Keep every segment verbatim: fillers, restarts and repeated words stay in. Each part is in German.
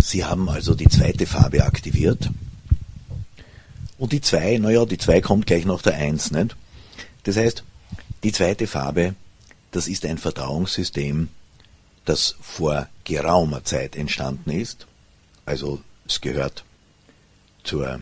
Sie haben also die zweite Farbe aktiviert. Und die zwei, naja, die zwei kommt gleich nach der eins, nicht? Das heißt, die zweite Farbe, das ist ein Verdauungssystem, das vor geraumer Zeit entstanden ist. Also es gehört zur,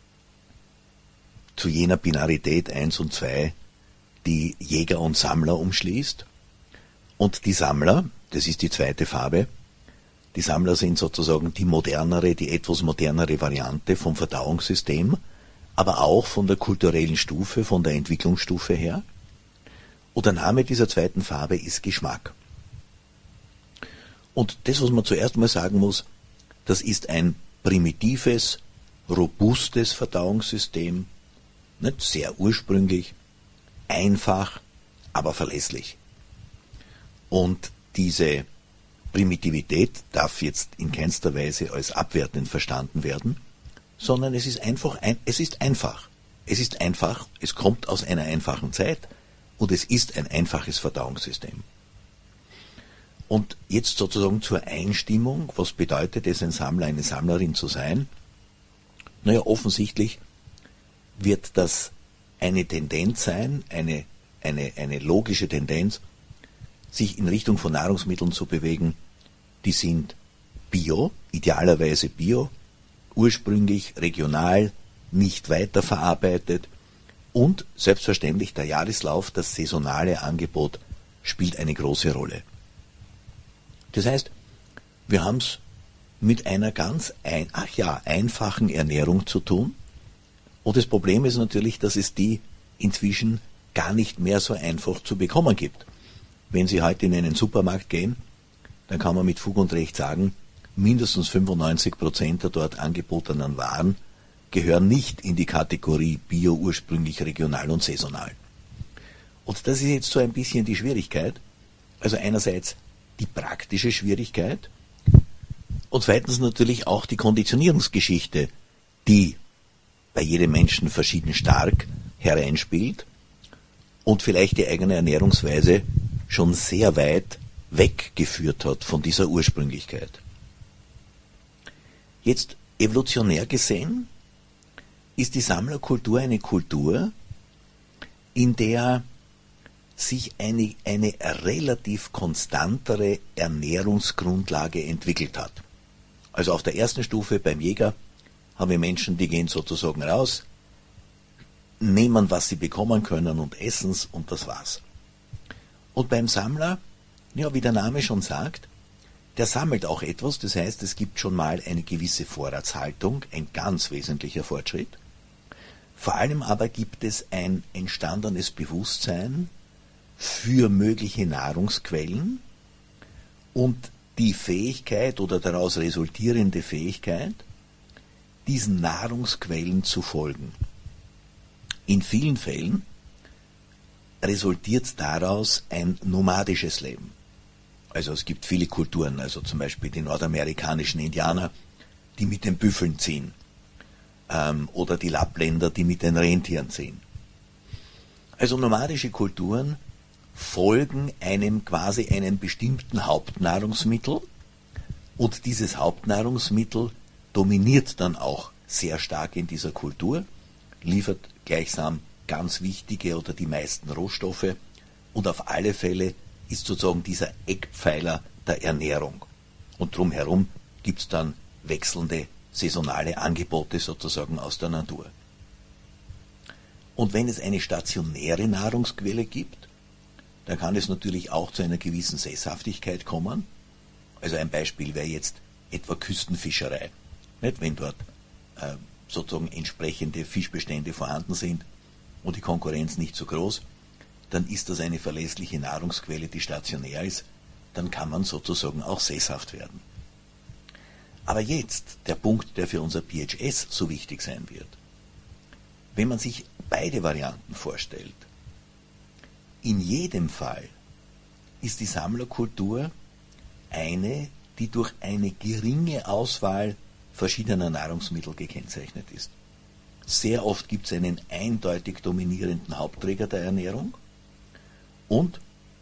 zu jener Binarität eins und zwei, die Jäger und Sammler umschließt. Und die Sammler, das ist die zweite Farbe, die Sammler sind sozusagen die modernere, die etwas modernere Variante vom Verdauungssystem, aber auch von der kulturellen Stufe, von der Entwicklungsstufe her. Und der Name dieser zweiten Farbe ist Geschmack. Und das, was man zuerst mal sagen muss, das ist ein primitives, robustes Verdauungssystem, nicht sehr ursprünglich, einfach, aber verlässlich. Und diese Primitivität darf jetzt in keinster Weise als abwertend verstanden werden, sondern es ist einfach, ein, es ist einfach. Es ist einfach, es kommt aus einer einfachen Zeit und es ist ein einfaches Verdauungssystem. Und jetzt sozusagen zur Einstimmung, was bedeutet es, ein Sammler, eine Sammlerin zu sein? Naja, offensichtlich wird das eine Tendenz sein, eine, eine, eine logische Tendenz, sich in Richtung von Nahrungsmitteln zu bewegen, die sind bio, idealerweise bio, ursprünglich regional, nicht weiterverarbeitet und selbstverständlich der Jahreslauf, das saisonale Angebot spielt eine große Rolle. Das heißt, wir haben es mit einer ganz ein, ach ja, einfachen Ernährung zu tun. Und das Problem ist natürlich, dass es die inzwischen gar nicht mehr so einfach zu bekommen gibt. Wenn Sie heute in einen Supermarkt gehen, dann kann man mit Fug und Recht sagen, mindestens fünfundneunzig Prozent der dort angebotenen Waren gehören nicht in die Kategorie Bio, ursprünglich, regional und saisonal. Und das ist jetzt so ein bisschen die Schwierigkeit. Also einerseits die praktische Schwierigkeit und zweitens natürlich auch die Konditionierungsgeschichte, die bei jedem Menschen verschieden stark hereinspielt und vielleicht die eigene Ernährungsweise schon sehr weit weggeführt hat von dieser Ursprünglichkeit. Jetzt evolutionär gesehen ist die Sammlerkultur eine Kultur, in der sich eine, eine relativ konstantere Ernährungsgrundlage entwickelt hat. Also auf der ersten Stufe beim Jäger haben wir Menschen, die gehen sozusagen raus, nehmen, was sie bekommen können und essen's und das war's. Und beim Sammler, ja, wie der Name schon sagt, der sammelt auch etwas, das heißt, es gibt schon mal eine gewisse Vorratshaltung, ein ganz wesentlicher Fortschritt. Vor allem aber gibt es ein entstandenes Bewusstsein für mögliche Nahrungsquellen und die Fähigkeit oder daraus resultierende Fähigkeit, diesen Nahrungsquellen zu folgen. In vielen Fällen resultiert daraus ein nomadisches Leben. Also es gibt viele Kulturen, also zum Beispiel die nordamerikanischen Indianer, die mit den Büffeln ziehen, ähm, oder die Lappländer, die mit den Rentieren ziehen. Also nomadische Kulturen folgen einem quasi einem bestimmten Hauptnahrungsmittel und dieses Hauptnahrungsmittel dominiert dann auch sehr stark in dieser Kultur, liefert gleichsam ganz wichtige oder die meisten Rohstoffe und auf alle Fälle ist sozusagen dieser Eckpfeiler der Ernährung. Und drumherum gibt es dann wechselnde saisonale Angebote sozusagen aus der Natur. Und wenn es eine stationäre Nahrungsquelle gibt, dann kann es natürlich auch zu einer gewissen Sesshaftigkeit kommen. Also ein Beispiel wäre jetzt etwa Küstenfischerei. Nicht? Wenn dort äh, sozusagen entsprechende Fischbestände vorhanden sind und die Konkurrenz nicht so groß, dann ist das eine verlässliche Nahrungsquelle, die stationär ist, dann kann man sozusagen auch sesshaft werden. Aber jetzt der Punkt, der für unser P H S so wichtig sein wird. Wenn man sich beide Varianten vorstellt, in jedem Fall ist die Sammlerkultur eine, die durch eine geringe Auswahl verschiedener Nahrungsmittel gekennzeichnet ist. Sehr oft gibt es einen eindeutig dominierenden Hauptträger der Ernährung und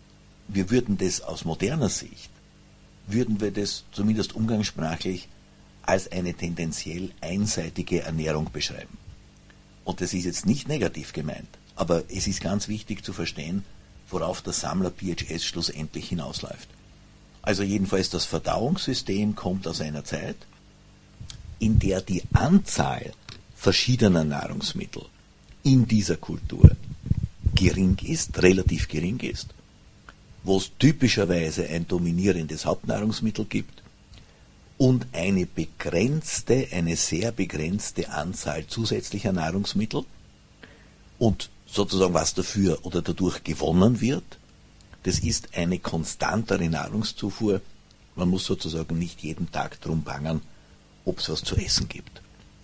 wir würden das aus moderner Sicht, würden wir das zumindest umgangssprachlich als eine tendenziell einseitige Ernährung beschreiben. Und das ist jetzt nicht negativ gemeint, aber es ist ganz wichtig zu verstehen, worauf der Sammler-P H S schlussendlich hinausläuft. Also jedenfalls das Verdauungssystem kommt aus einer Zeit, in der die Anzahl verschiedener Nahrungsmittel in dieser Kultur gering ist, relativ gering ist, wo es typischerweise ein dominierendes Hauptnahrungsmittel gibt und eine begrenzte, eine sehr begrenzte Anzahl zusätzlicher Nahrungsmittel und sozusagen was dafür oder dadurch gewonnen wird, das ist eine konstantere Nahrungszufuhr. Man muss sozusagen nicht jeden Tag drum bangen, ob es was zu essen gibt.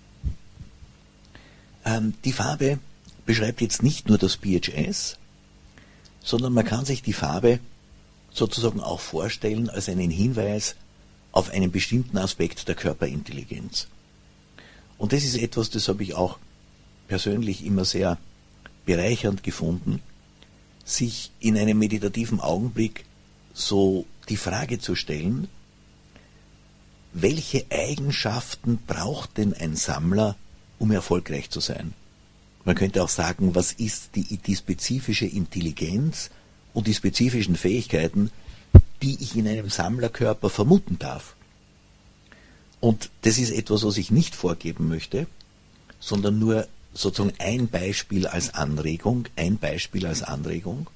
Ähm, die Farbe beschreibt jetzt nicht nur das P H S, sondern man kann sich die Farbe sozusagen auch vorstellen als einen Hinweis auf einen bestimmten Aspekt der Körperintelligenz. Und das ist etwas, das habe ich auch persönlich immer sehr bereichernd gefunden, sich in einem meditativen Augenblick so die Frage zu stellen, welche Eigenschaften braucht denn ein Sammler, um erfolgreich zu sein? Man könnte auch sagen, was ist die, die spezifische Intelligenz und die spezifischen Fähigkeiten, die ich in einem Sammlerkörper vermuten darf. Und das ist etwas, was ich nicht vorgeben möchte, sondern nur sozusagen ein Beispiel als Anregung, ein Beispiel als Anregung.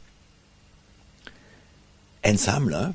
Ein Sammler,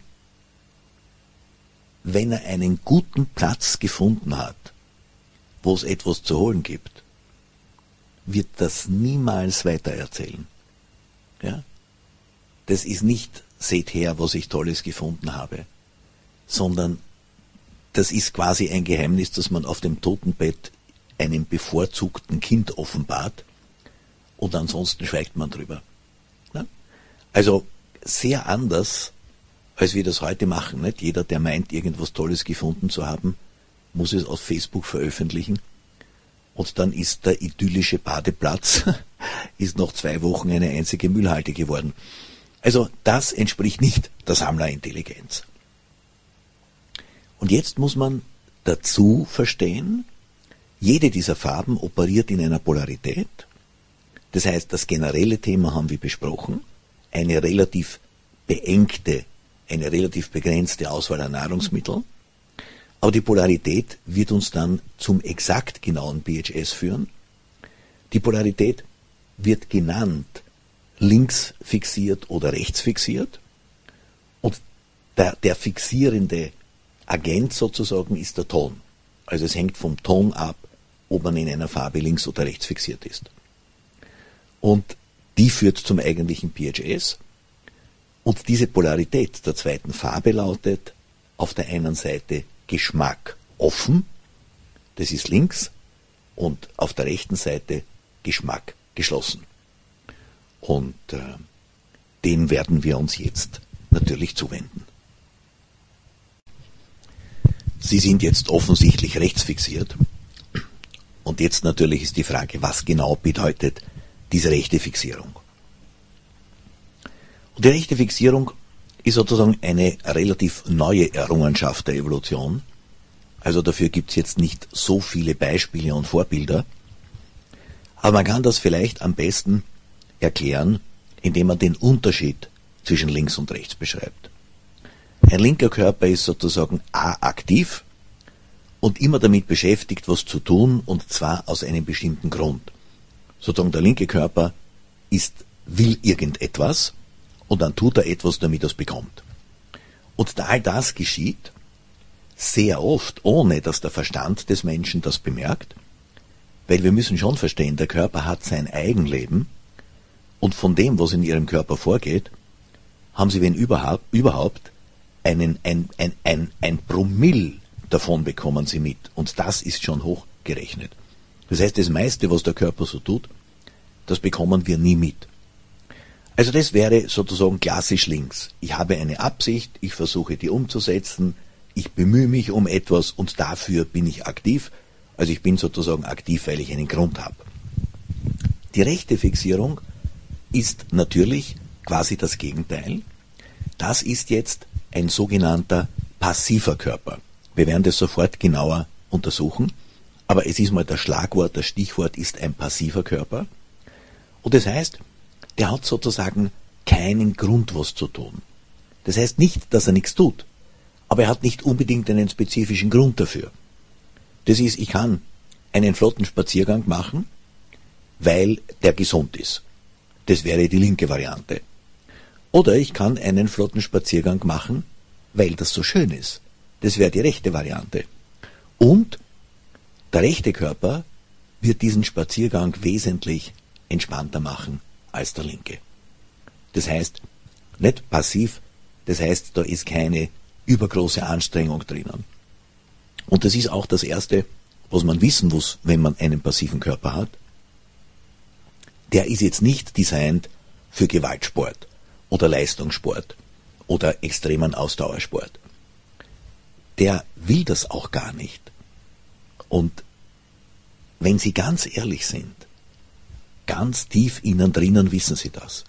wenn er einen guten Platz gefunden hat, wo es etwas zu holen gibt, wird das niemals weitererzählen. Ja? Das ist nicht, seht her, was ich Tolles gefunden habe, sondern das ist quasi ein Geheimnis, das man auf dem Totenbett einem bevorzugten Kind offenbart und ansonsten schweigt man drüber. Ja? Also sehr anders, als wir das heute machen. Nicht? Jeder, der meint, irgendwas Tolles gefunden zu haben, muss es auf Facebook veröffentlichen und dann ist der idyllische Badeplatz ist nach zwei Wochen eine einzige Müllhalde geworden. Also das entspricht nicht der Sammlerintelligenz. Und jetzt muss man dazu verstehen, jede dieser Farben operiert in einer Polarität. Das heißt, das generelle Thema haben wir besprochen, eine relativ beengte, eine relativ begrenzte Auswahl an Nahrungsmitteln. Aber die Polarität wird uns dann zum exakt genauen P H S führen. Die Polarität wird genannt links fixiert oder rechts fixiert. Und der, der fixierende Agent sozusagen ist der Ton. Also es hängt vom Ton ab, ob man in einer Farbe links oder rechts fixiert ist. Und die führt zum eigentlichen P H S. Und diese Polarität der zweiten Farbe lautet auf der einen Seite Geschmack offen, das ist links, und auf der rechten Seite Geschmack geschlossen. Und äh, dem werden wir uns jetzt natürlich zuwenden. Sie sind jetzt offensichtlich rechts fixiert. Und jetzt natürlich ist die Frage, was genau bedeutet diese rechte Fixierung? Und die rechte Fixierung ist sozusagen eine relativ neue Errungenschaft der Evolution. Also dafür gibt es jetzt nicht so viele Beispiele und Vorbilder. Aber man kann das vielleicht am besten erklären, indem man den Unterschied zwischen links und rechts beschreibt. Ein linker Körper ist sozusagen A-aktiv und immer damit beschäftigt, was zu tun, und zwar aus einem bestimmten Grund. Sozusagen der linke Körper ist, will irgendetwas und dann tut er etwas, damit er es bekommt. Und all das geschieht sehr oft, ohne dass der Verstand des Menschen das bemerkt, weil wir müssen schon verstehen, der Körper hat sein Eigenleben und von dem, was in ihrem Körper vorgeht, haben sie, wenn überhaupt, überhaupt einen, ein, ein, ein, ein Promille davon bekommen sie mit. Und das ist schon hochgerechnet. Das heißt, das meiste, was der Körper so tut, das bekommen wir nie mit. Also das wäre sozusagen klassisch links. Ich habe eine Absicht, ich versuche die umzusetzen, ich bemühe mich um etwas und dafür bin ich aktiv. Also ich bin sozusagen aktiv, weil ich einen Grund habe. Die rechte Fixierung ist natürlich quasi das Gegenteil. Das ist jetzt ein sogenannter passiver Körper. Wir werden das sofort genauer untersuchen, aber es ist mal das Schlagwort, das Stichwort ist ein passiver Körper. Und das heißt, der hat sozusagen keinen Grund, was zu tun. Das heißt nicht, dass er nichts tut, aber er hat nicht unbedingt einen spezifischen Grund dafür. Das ist, ich kann einen flotten Spaziergang machen, weil der gesund ist. Das wäre die linke Variante. Oder ich kann einen flotten Spaziergang machen, weil das so schön ist. Das wäre die rechte Variante. Und der rechte Körper wird diesen Spaziergang wesentlich entspannter machen als der linke. Das heißt, nicht passiv, das heißt, da ist keine übergroße Anstrengung drinnen. Und das ist auch das Erste, was man wissen muss, wenn man einen passiven Körper hat. Der ist jetzt nicht designt für Gewaltsport oder Leistungssport oder extremen Ausdauersport. Der will das auch gar nicht. Und wenn Sie ganz ehrlich sind, ganz tief innen drinnen wissen Sie das.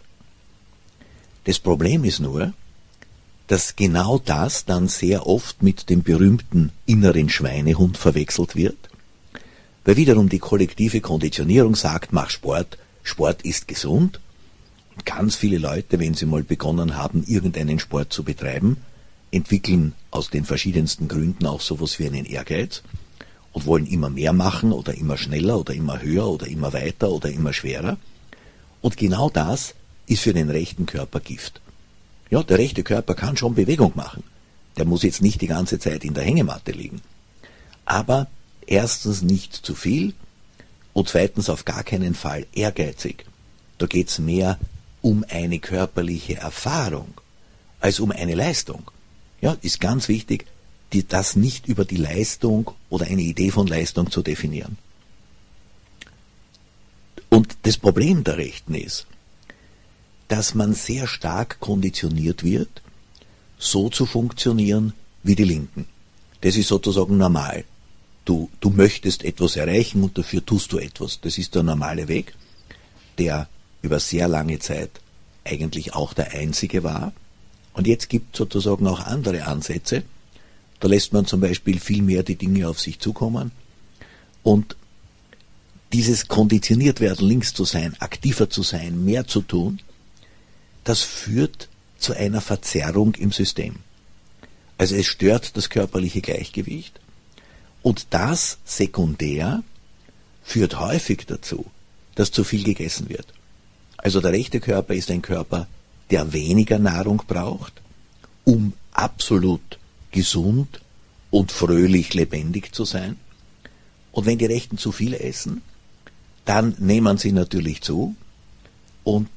Das Problem ist nur, dass genau das dann sehr oft mit dem berühmten inneren Schweinehund verwechselt wird, weil wiederum die kollektive Konditionierung sagt, mach Sport, Sport ist gesund. Und ganz viele Leute, wenn sie mal begonnen haben, irgendeinen Sport zu betreiben, entwickeln aus den verschiedensten Gründen auch sowas wie einen Ehrgeiz und wollen immer mehr machen oder immer schneller oder immer höher oder immer weiter oder immer schwerer. Und genau das ist für den rechten Körper Gift. Ja, der rechte Körper kann schon Bewegung machen. Der muss jetzt nicht die ganze Zeit in der Hängematte liegen. Aber erstens nicht zu viel und zweitens auf gar keinen Fall ehrgeizig. Da geht's mehr um eine körperliche Erfahrung als um eine Leistung. Ja, ist ganz wichtig, die, das nicht über die Leistung oder eine Idee von Leistung zu definieren. Und das Problem der Rechten ist, dass man sehr stark konditioniert wird, so zu funktionieren wie die Linken. Das ist sozusagen normal. Du, du möchtest etwas erreichen und dafür tust du etwas. Das ist der normale Weg, der über sehr lange Zeit eigentlich auch der einzige war. Und jetzt gibt es sozusagen auch andere Ansätze. Da lässt man zum Beispiel viel mehr die Dinge auf sich zukommen. Und dieses konditioniert werden, links zu sein, aktiver zu sein, mehr zu tun, das führt zu einer Verzerrung im System. Also es stört das körperliche Gleichgewicht und das sekundär führt häufig dazu, dass zu viel gegessen wird. Also der rechte Körper ist ein Körper, der weniger Nahrung braucht, um absolut gesund und fröhlich lebendig zu sein. Und wenn die Rechten zu viel essen, dann nehmen sie natürlich zu und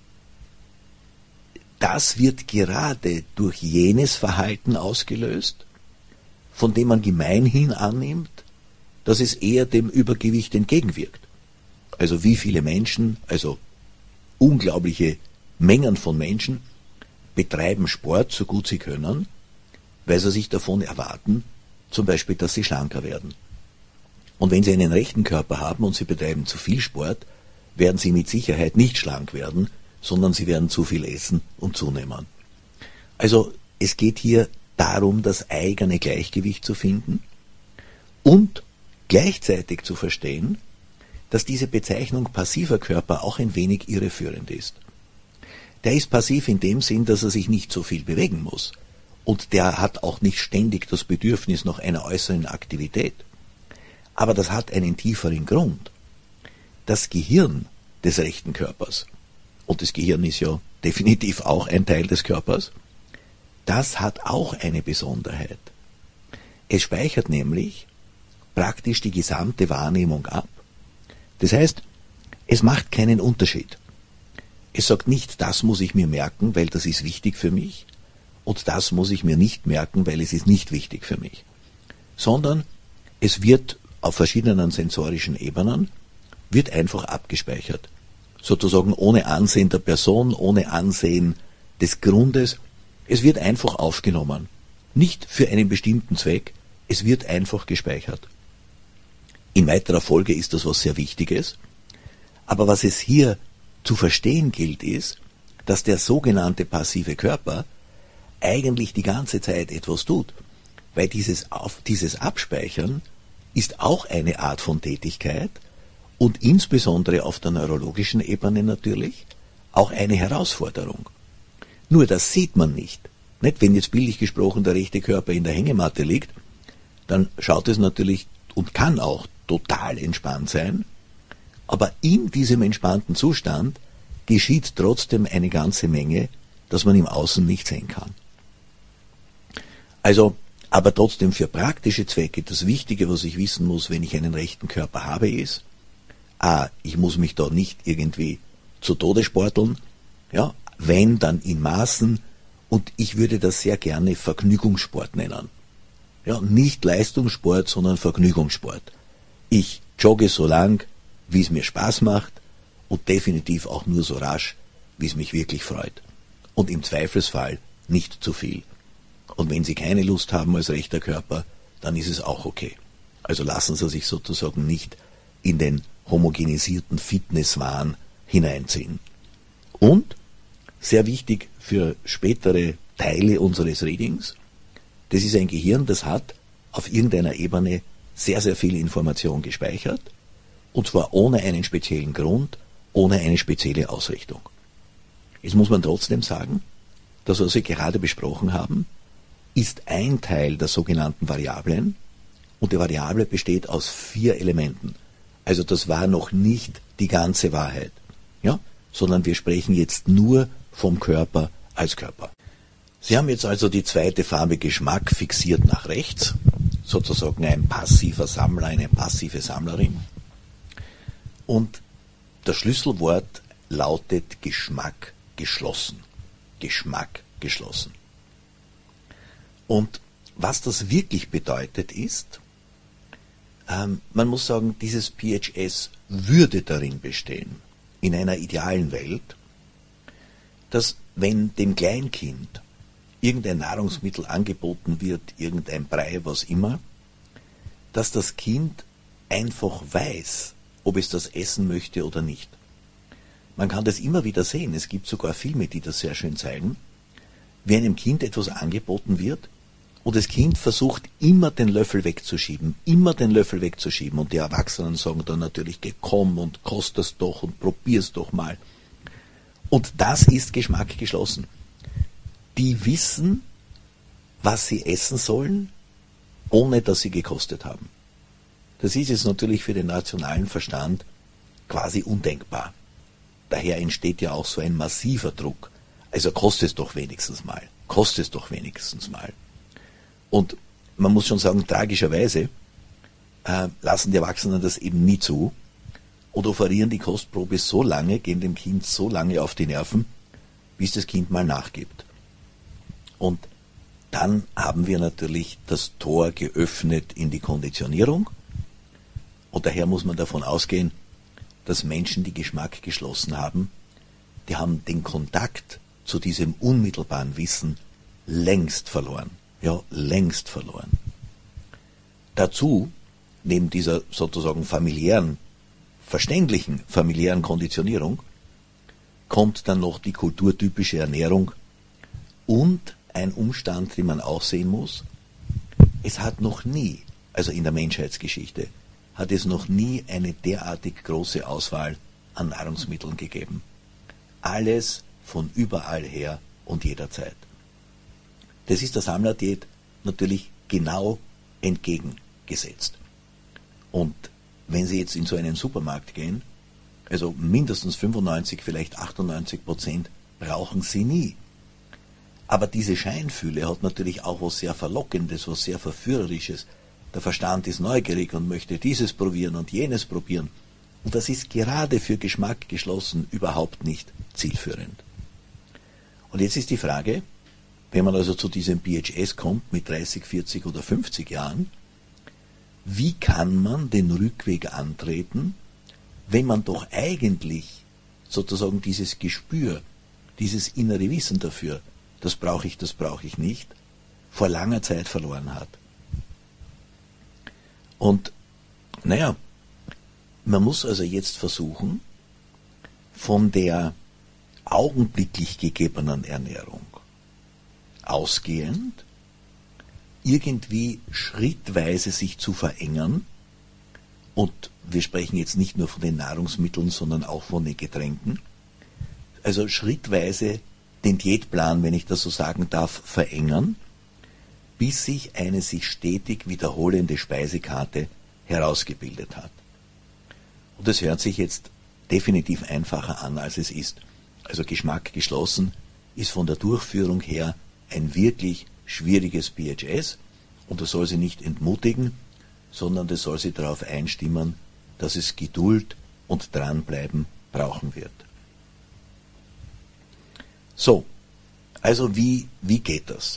das wird gerade durch jenes Verhalten ausgelöst, von dem man gemeinhin annimmt, dass es eher dem Übergewicht entgegenwirkt. Also wie viele Menschen, also unglaubliche Mengen von Menschen, betreiben Sport so gut sie können, weil sie sich davon erwarten, zum Beispiel, dass sie schlanker werden. Und wenn sie einen rechten Körper haben und sie betreiben zu viel Sport, werden sie mit Sicherheit nicht schlank werden, sondern sie werden zu viel essen und zunehmen. Also es geht hier darum, das eigene Gleichgewicht zu finden und gleichzeitig zu verstehen, dass diese Bezeichnung passiver Körper auch ein wenig irreführend ist. Der ist passiv in dem Sinn, dass er sich nicht so viel bewegen muss und der hat auch nicht ständig das Bedürfnis nach einer äußeren Aktivität. Aber das hat einen tieferen Grund. Das Gehirn des rechten Körpers, und das Gehirn ist ja definitiv auch ein Teil des Körpers, das hat auch eine Besonderheit. Es speichert nämlich praktisch die gesamte Wahrnehmung ab. Das heißt, es macht keinen Unterschied. Es sagt nicht, das muss ich mir merken, weil das ist wichtig für mich, und das muss ich mir nicht merken, weil es ist nicht wichtig für mich. Sondern es wird auf verschiedenen sensorischen Ebenen, wird einfach abgespeichert. Sozusagen ohne Ansehen der Person, ohne Ansehen des Grundes. Es wird einfach aufgenommen. Nicht für einen bestimmten Zweck, es wird einfach gespeichert. In weiterer Folge ist das was sehr Wichtiges. Aber was es hier zu verstehen gilt, ist, dass der sogenannte passive Körper eigentlich die ganze Zeit etwas tut. Weil dieses, Auf, dieses Abspeichern ist auch eine Art von Tätigkeit und insbesondere auf der neurologischen Ebene natürlich auch eine Herausforderung. Nur das sieht man nicht. Nicht, wenn jetzt bildlich gesprochen der rechte Körper in der Hängematte liegt, dann schaut es natürlich und kann auch total entspannt sein, aber in diesem entspannten Zustand geschieht trotzdem eine ganze Menge, das man im Außen nicht sehen kann. Also, aber trotzdem für praktische Zwecke, das Wichtige, was ich wissen muss, wenn ich einen rechten Körper habe, ist, a, ich muss mich da nicht irgendwie zu Tode sporteln, ja, wenn, dann in Maßen, und ich würde das sehr gerne Vergnügungssport nennen. Ja, nicht Leistungssport, sondern Vergnügungssport. Ich jogge so lang, wie es mir Spaß macht, und definitiv auch nur so rasch, wie es mich wirklich freut. Und im Zweifelsfall nicht zu viel. Und wenn Sie keine Lust haben als rechter Körper, dann ist es auch okay. Also lassen Sie sich sozusagen nicht in den homogenisierten Fitnesswahn hineinziehen. Und, sehr wichtig für spätere Teile unseres Readings, das ist ein Gehirn, das hat auf irgendeiner Ebene sehr, sehr viel Information gespeichert, und zwar ohne einen speziellen Grund, ohne eine spezielle Ausrichtung. Jetzt muss man trotzdem sagen, das, was wir gerade besprochen haben, ist ein Teil der sogenannten Variablen, und die Variable besteht aus vier Elementen. Also das war noch nicht die ganze Wahrheit, ja, sondern wir sprechen jetzt nur vom Körper als Körper. Sie haben jetzt also die zweite Farbe Geschmack fixiert nach rechts, sozusagen ein passiver Sammler, eine passive Sammlerin. Und das Schlüsselwort lautet Geschmack geschlossen. Geschmack geschlossen. Und was das wirklich bedeutet ist, ähm, man muss sagen, dieses P H S würde darin bestehen, in einer idealen Welt, dass wenn dem Kleinkind irgendein Nahrungsmittel angeboten wird, irgendein Brei, was immer, dass das Kind einfach weiß, ob es das essen möchte oder nicht. Man kann das immer wieder sehen, es gibt sogar Filme, die das sehr schön zeigen, wie einem Kind etwas angeboten wird und das Kind versucht immer den Löffel wegzuschieben, immer den Löffel wegzuschieben, und die Erwachsenen sagen dann natürlich, geh komm und kost das doch und probier's doch mal. Und das ist Geschmack geschlossen. Die wissen, was sie essen sollen, ohne dass sie gekostet haben. Das ist jetzt natürlich für den rationalen Verstand quasi undenkbar. Daher entsteht ja auch so ein massiver Druck. Also kostet es doch wenigstens mal. Kostet es doch wenigstens mal. Und man muss schon sagen, tragischerweise äh, lassen die Erwachsenen das eben nie zu und offerieren die Kostprobe so lange, gehen dem Kind so lange auf die Nerven, bis das Kind mal nachgibt. Und dann haben wir natürlich das Tor geöffnet in die Konditionierung. Und daher muss man davon ausgehen, dass Menschen, die Geschmack geschlossen haben, die haben den Kontakt zu diesem unmittelbaren Wissen längst verloren. Ja, längst verloren. Dazu, neben dieser sozusagen familiären, verständlichen familiären Konditionierung, kommt dann noch die kulturtypische Ernährung und ein Umstand, den man auch sehen muss. Es hat noch nie, also in der Menschheitsgeschichte, hat es noch nie eine derartig große Auswahl an Nahrungsmitteln gegeben. Alles von überall her und jederzeit. Das ist der Sammlerdiät natürlich genau entgegengesetzt. Und wenn Sie jetzt in so einen Supermarkt gehen, also mindestens fünfundneunzig, vielleicht achtundneunzig Prozent brauchen Sie nie. Aber diese Scheinfühle hat natürlich auch was sehr Verlockendes, was sehr Verführerisches. Der Verstand ist neugierig und möchte dieses probieren und jenes probieren. Und das ist gerade für Geschmack geschlossen überhaupt nicht zielführend. Und jetzt ist die Frage, wenn man also zu diesem P H S kommt mit dreißig, vierzig oder fünfzig Jahren, wie kann man den Rückweg antreten, wenn man doch eigentlich sozusagen dieses Gespür, dieses innere Wissen dafür, das brauche ich, das brauche ich nicht, vor langer Zeit verloren hat. Und, naja, man muss also jetzt versuchen, von der augenblicklich gegebenen Ernährung ausgehend, irgendwie schrittweise sich zu verengern Und wir sprechen jetzt nicht nur von den Nahrungsmitteln, sondern auch von den Getränken. Also schrittweise den Diätplan, wenn ich das so sagen darf, verändern, bis sich eine sich stetig wiederholende Speisekarte herausgebildet hat. Und das hört sich jetzt definitiv einfacher an, als es ist. Also Geschmack geschlossen ist von der Durchführung her ein wirklich schwieriges P H S und das soll sie nicht entmutigen, sondern das soll sie darauf einstimmen, dass es Geduld und Dranbleiben brauchen wird. So, also wie, wie geht das?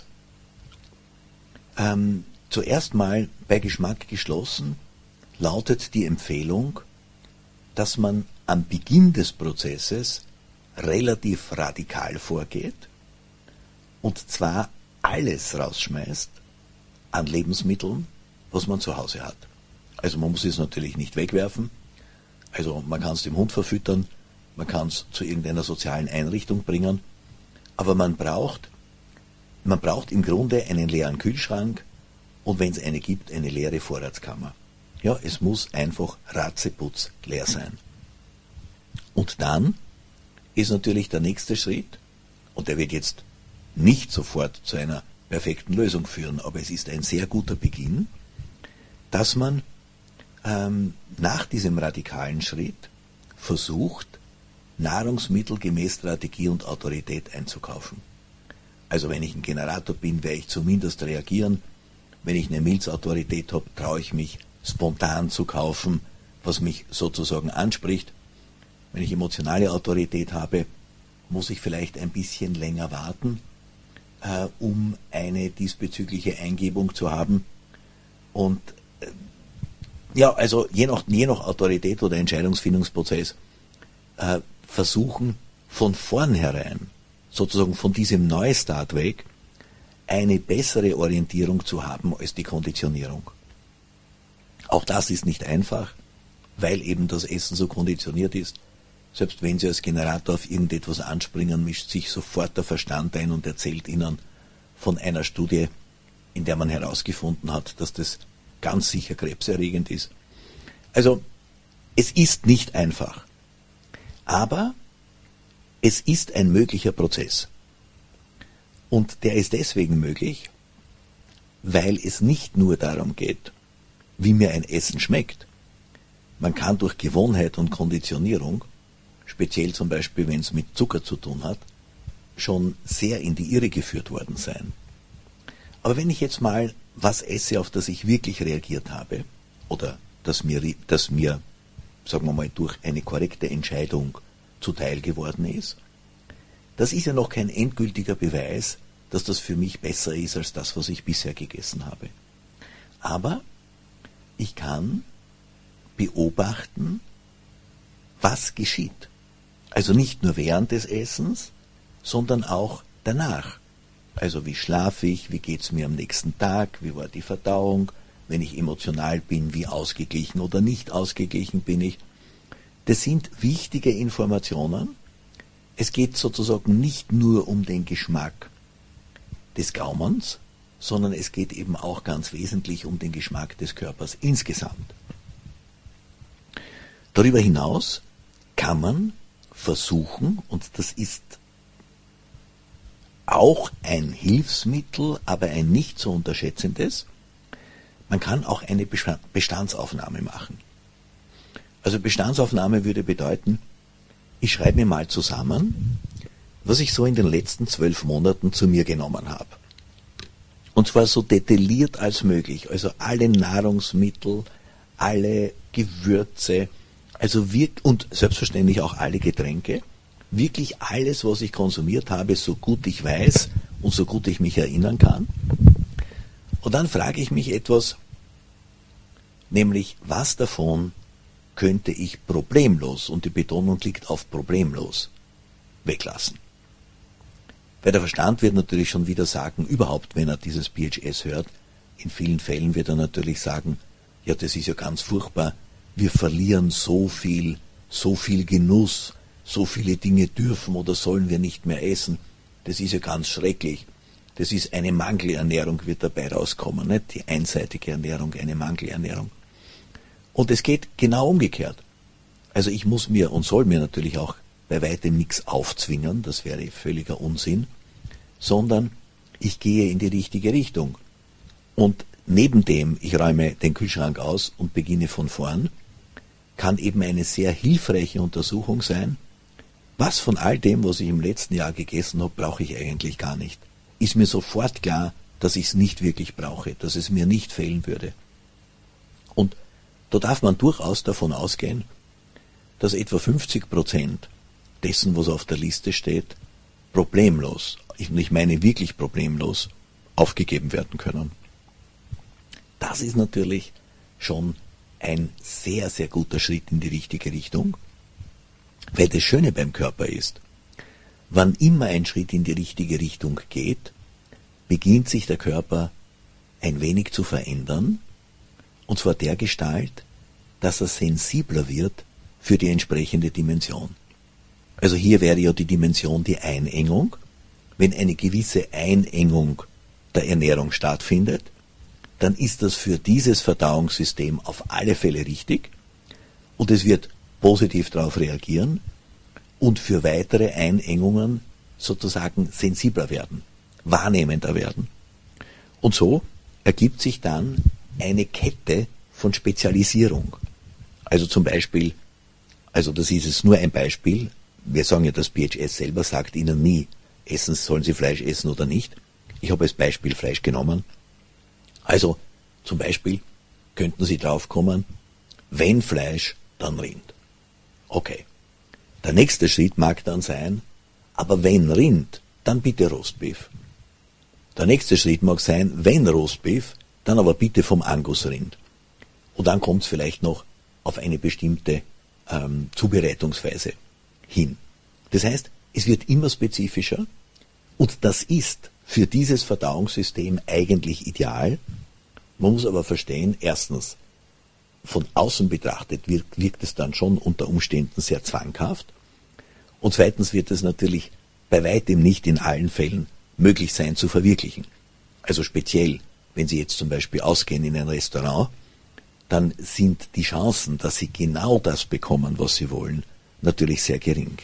Ähm, zuerst mal bei Geschmack geschlossen lautet die Empfehlung, dass man am Beginn des Prozesses relativ radikal vorgeht und zwar alles rausschmeißt an Lebensmitteln, was man zu Hause hat. Also man muss es natürlich nicht wegwerfen, also man kann es dem Hund verfüttern, man kann es zu irgendeiner sozialen Einrichtung bringen, aber man braucht, man braucht im Grunde einen leeren Kühlschrank und wenn es eine gibt, eine leere Vorratskammer. Ja, es muss einfach ratzeputz leer sein. Und dann ist natürlich der nächste Schritt, und der wird jetzt nicht sofort zu einer perfekten Lösung führen, aber es ist ein sehr guter Beginn, dass man ähm, nach diesem radikalen Schritt versucht, Nahrungsmittel gemäß Strategie und Autorität einzukaufen. Also wenn ich ein Generator bin, werde ich zumindest reagieren. Wenn ich eine Milzautorität habe, traue ich mich spontan zu kaufen, was mich sozusagen anspricht. Wenn ich emotionale Autorität habe, muss ich vielleicht ein bisschen länger warten, äh, um eine diesbezügliche Eingebung zu haben. Und äh, ja, also je nach, je nach Autorität oder Entscheidungsfindungsprozess äh, versuchen von vornherein, sozusagen von diesem Neustart weg, eine bessere Orientierung zu haben als die Konditionierung. Auch das ist nicht einfach, weil eben das Essen so konditioniert ist. Selbst wenn Sie als Generator auf irgendetwas anspringen, mischt sich sofort der Verstand ein und erzählt Ihnen von einer Studie, in der man herausgefunden hat, dass das ganz sicher krebserregend ist. Also, es ist nicht einfach. Aber es ist ein möglicher Prozess. Und der ist deswegen möglich, weil es nicht nur darum geht, wie mir ein Essen schmeckt. Man kann durch Gewohnheit und Konditionierung, speziell zum Beispiel, wenn es mit Zucker zu tun hat, schon sehr in die Irre geführt worden sein. Aber wenn ich jetzt mal was esse, auf das ich wirklich reagiert habe, oder das mir, das mir, sagen wir mal, durch eine korrekte Entscheidung zuteil geworden ist, das ist ja noch kein endgültiger Beweis, dass das für mich besser ist als das, was ich bisher gegessen habe. Aber ich kann beobachten, was geschieht. Also nicht nur während des Essens, sondern auch danach. Also wie schlafe ich, wie geht es mir am nächsten Tag, wie war die Verdauung, wenn ich emotional bin, wie ausgeglichen oder nicht ausgeglichen bin ich. Das sind wichtige Informationen. Es geht sozusagen nicht nur um den Geschmack des Gaumens, sondern es geht eben auch ganz wesentlich um den Geschmack des Körpers insgesamt. Darüber hinaus kann man versuchen, und das ist auch ein Hilfsmittel, aber ein nicht zu unterschätzendes, man kann auch eine Bestandsaufnahme machen. Also Bestandsaufnahme würde bedeuten, ich schreibe mir mal zusammen, was ich so in den letzten zwölf Monaten zu mir genommen habe. Und zwar so detailliert als möglich, also alle Nahrungsmittel, alle Gewürze, also wirk- und selbstverständlich auch alle Getränke, wirklich alles, was ich konsumiert habe, so gut ich weiß und so gut ich mich erinnern kann. Und dann frage ich mich etwas, nämlich was davon könnte ich problemlos, und die Betonung liegt auf problemlos, weglassen. Weil der Verstand wird natürlich schon wieder sagen, überhaupt wenn er dieses P H S hört, in vielen Fällen wird er natürlich sagen, ja, das ist ja ganz furchtbar, wir verlieren so viel, so viel Genuss, so viele Dinge dürfen oder sollen wir nicht mehr essen, das ist ja ganz schrecklich. Das ist eine Mangelernährung, wird dabei rauskommen, nicht? Die einseitige Ernährung, eine Mangelernährung. Und es geht genau umgekehrt. Also ich muss mir und soll mir natürlich auch bei weitem nichts aufzwingen, das wäre völliger Unsinn, sondern ich gehe in die richtige Richtung. Und neben dem, ich räume den Kühlschrank aus und beginne von vorn, kann eben eine sehr hilfreiche Untersuchung sein, was von all dem, was ich im letzten Jahr gegessen habe, brauche ich eigentlich gar nicht. Ist mir sofort klar, dass ich es nicht wirklich brauche, dass es mir nicht fehlen würde. Und da darf man durchaus davon ausgehen, dass etwa fünfzig Prozent dessen, was auf der Liste steht, problemlos, ich meine wirklich problemlos, aufgegeben werden können. Das ist natürlich schon ein sehr, sehr guter Schritt in die richtige Richtung, weil das Schöne beim Körper ist, wann immer ein Schritt in die richtige Richtung geht, beginnt sich der Körper ein wenig zu verändern, und zwar dergestalt, dass er sensibler wird für die entsprechende Dimension. Also hier wäre ja die Dimension die Einengung. Wenn eine gewisse Einengung der Ernährung stattfindet, dann ist das für dieses Verdauungssystem auf alle Fälle richtig und es wird positiv darauf reagieren und für weitere Einengungen sozusagen sensibler werden, wahrnehmender werden. Und so ergibt sich dann eine Kette von Spezialisierung. Also zum Beispiel, also das ist jetzt nur ein Beispiel, wir sagen ja, das P H S selber sagt Ihnen nie, essen sollen Sie Fleisch essen oder nicht. Ich habe als Beispiel Fleisch genommen. Also zum Beispiel könnten Sie drauf kommen, wenn Fleisch, dann Rind. Okay. Der nächste Schritt mag dann sein, aber wenn Rind, dann bitte Rostbeef. Der nächste Schritt mag sein, wenn Rostbeef, dann aber bitte vom Angusrind. Und dann kommt es vielleicht noch auf eine bestimmte ähm, Zubereitungsweise hin. Das heißt, es wird immer spezifischer und das ist für dieses Verdauungssystem eigentlich ideal. Man muss aber verstehen, erstens, von außen betrachtet wirkt, wirkt es dann schon unter Umständen sehr zwanghaft und zweitens wird es natürlich bei weitem nicht in allen Fällen möglich sein zu verwirklichen. Also speziell, wenn Sie jetzt zum Beispiel ausgehen in ein Restaurant, dann sind die Chancen, dass Sie genau das bekommen, was Sie wollen, natürlich sehr gering.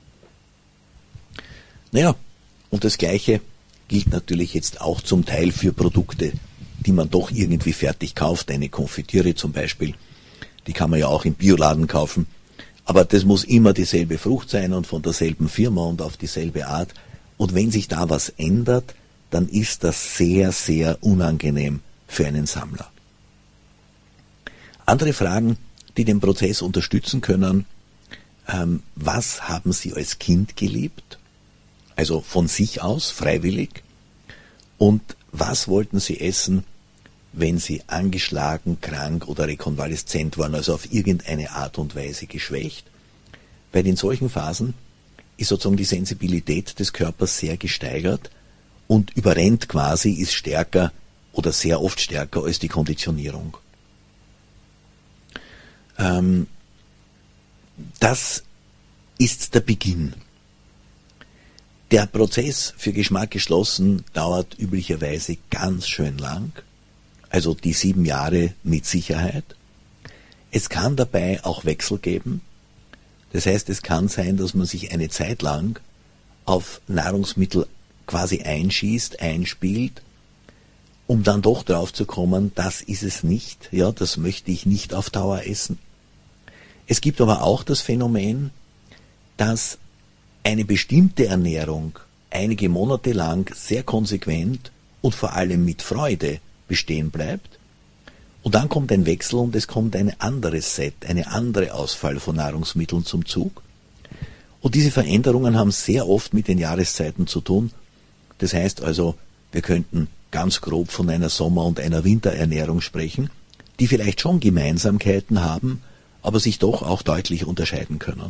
Naja, und das Gleiche gilt natürlich jetzt auch zum Teil für Produkte, die man doch irgendwie fertig kauft. Eine Konfitüre zum Beispiel, die kann man ja auch im Bioladen kaufen. Aber das muss immer dieselbe Frucht sein und von derselben Firma und auf dieselbe Art. Und wenn sich da was ändert, dann ist das sehr, sehr unangenehm für einen Sammler. Andere Fragen, die den Prozess unterstützen können, ähm, was haben Sie als Kind geliebt? Also von sich aus, freiwillig. Und was wollten Sie essen, wenn Sie angeschlagen, krank oder rekonvaleszent waren, also auf irgendeine Art und Weise geschwächt? Weil in solchen Phasen ist sozusagen die Sensibilität des Körpers sehr gesteigert und überrennt quasi, ist stärker oder sehr oft stärker als die Konditionierung. Ähm, das ist der Beginn. Der Prozess für Geschmack geschlossen dauert üblicherweise ganz schön lang, also die sieben Jahre mit Sicherheit. Es kann dabei auch Wechsel geben. Das heißt, es kann sein, dass man sich eine Zeit lang auf Nahrungsmittel quasi einschießt, einspielt, um dann doch drauf zu kommen, das ist es nicht, ja, das möchte ich nicht auf Dauer essen. Es gibt aber auch das Phänomen, dass eine bestimmte Ernährung einige Monate lang sehr konsequent und vor allem mit Freude bestehen bleibt. Und dann kommt ein Wechsel und es kommt ein anderes Set, eine andere Auswahl von Nahrungsmitteln zum Zug. Und diese Veränderungen haben sehr oft mit den Jahreszeiten zu tun. Das heißt also, wir könnten ganz grob von einer Sommer- und einer Winterernährung sprechen, die vielleicht schon Gemeinsamkeiten haben, aber sich doch auch deutlich unterscheiden können.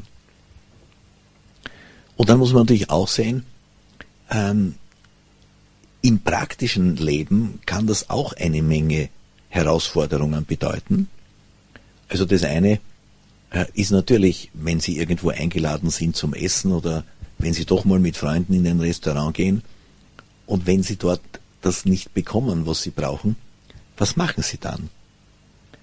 Und dann muss man natürlich auch sehen, ähm, im praktischen Leben kann das auch eine Menge Herausforderungen bedeuten. Also das eine äh, ist natürlich, wenn Sie irgendwo eingeladen sind zum Essen oder wenn Sie doch mal mit Freunden in ein Restaurant gehen und wenn Sie dort das nicht bekommen, was Sie brauchen, was machen Sie dann?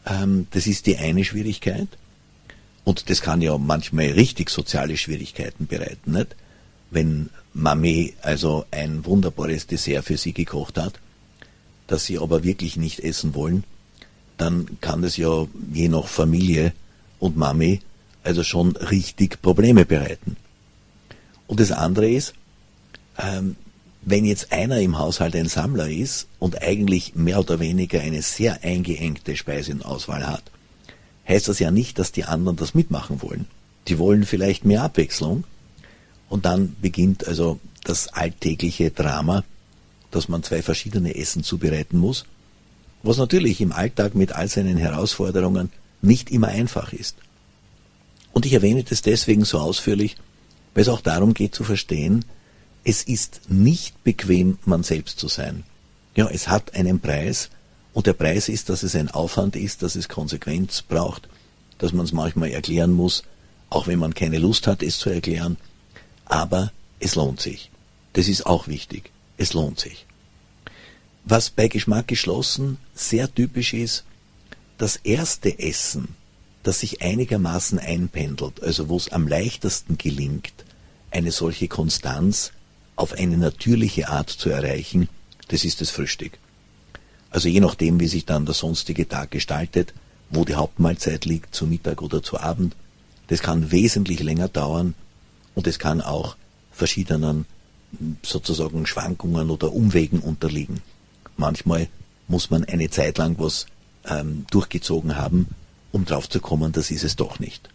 Ähm, das ist die eine Schwierigkeit. Und das kann ja manchmal richtig soziale Schwierigkeiten bereiten, nicht? Wenn Mami also ein wunderbares Dessert für sie gekocht hat, das sie aber wirklich nicht essen wollen, dann kann das ja je nach Familie und Mami also schon richtig Probleme bereiten. Und das andere ist, ähm, wenn jetzt einer im Haushalt ein Sammler ist und eigentlich mehr oder weniger eine sehr eingeengte Speisenauswahl hat, heißt das ja nicht, dass die anderen das mitmachen wollen. Die wollen vielleicht mehr Abwechslung und dann beginnt also das alltägliche Drama, dass man zwei verschiedene Essen zubereiten muss, was natürlich im Alltag mit all seinen Herausforderungen nicht immer einfach ist. Und ich erwähne das deswegen so ausführlich, weil es auch darum geht zu verstehen, es ist nicht bequem, man selbst zu sein. Ja, es hat einen Preis und der Preis ist, dass es ein Aufwand ist, dass es Konsequenz braucht, dass man es manchmal erklären muss, auch wenn man keine Lust hat, es zu erklären, aber es lohnt sich. Das ist auch wichtig. Es lohnt sich. Was bei Geschmack geschlossen sehr typisch ist, das erste Essen, das sich einigermaßen einpendelt, also wo es am leichtesten gelingt, eine solche Konstanz auf eine natürliche Art zu erreichen, das ist das Frühstück. Also je nachdem, wie sich dann der sonstige Tag gestaltet, wo die Hauptmahlzeit liegt, zu Mittag oder zu Abend, das kann wesentlich länger dauern und es kann auch verschiedenen sozusagen Schwankungen oder Umwegen unterliegen. Manchmal muss man eine Zeit lang was ähm, durchgezogen haben, um drauf zu kommen, das ist es doch nicht.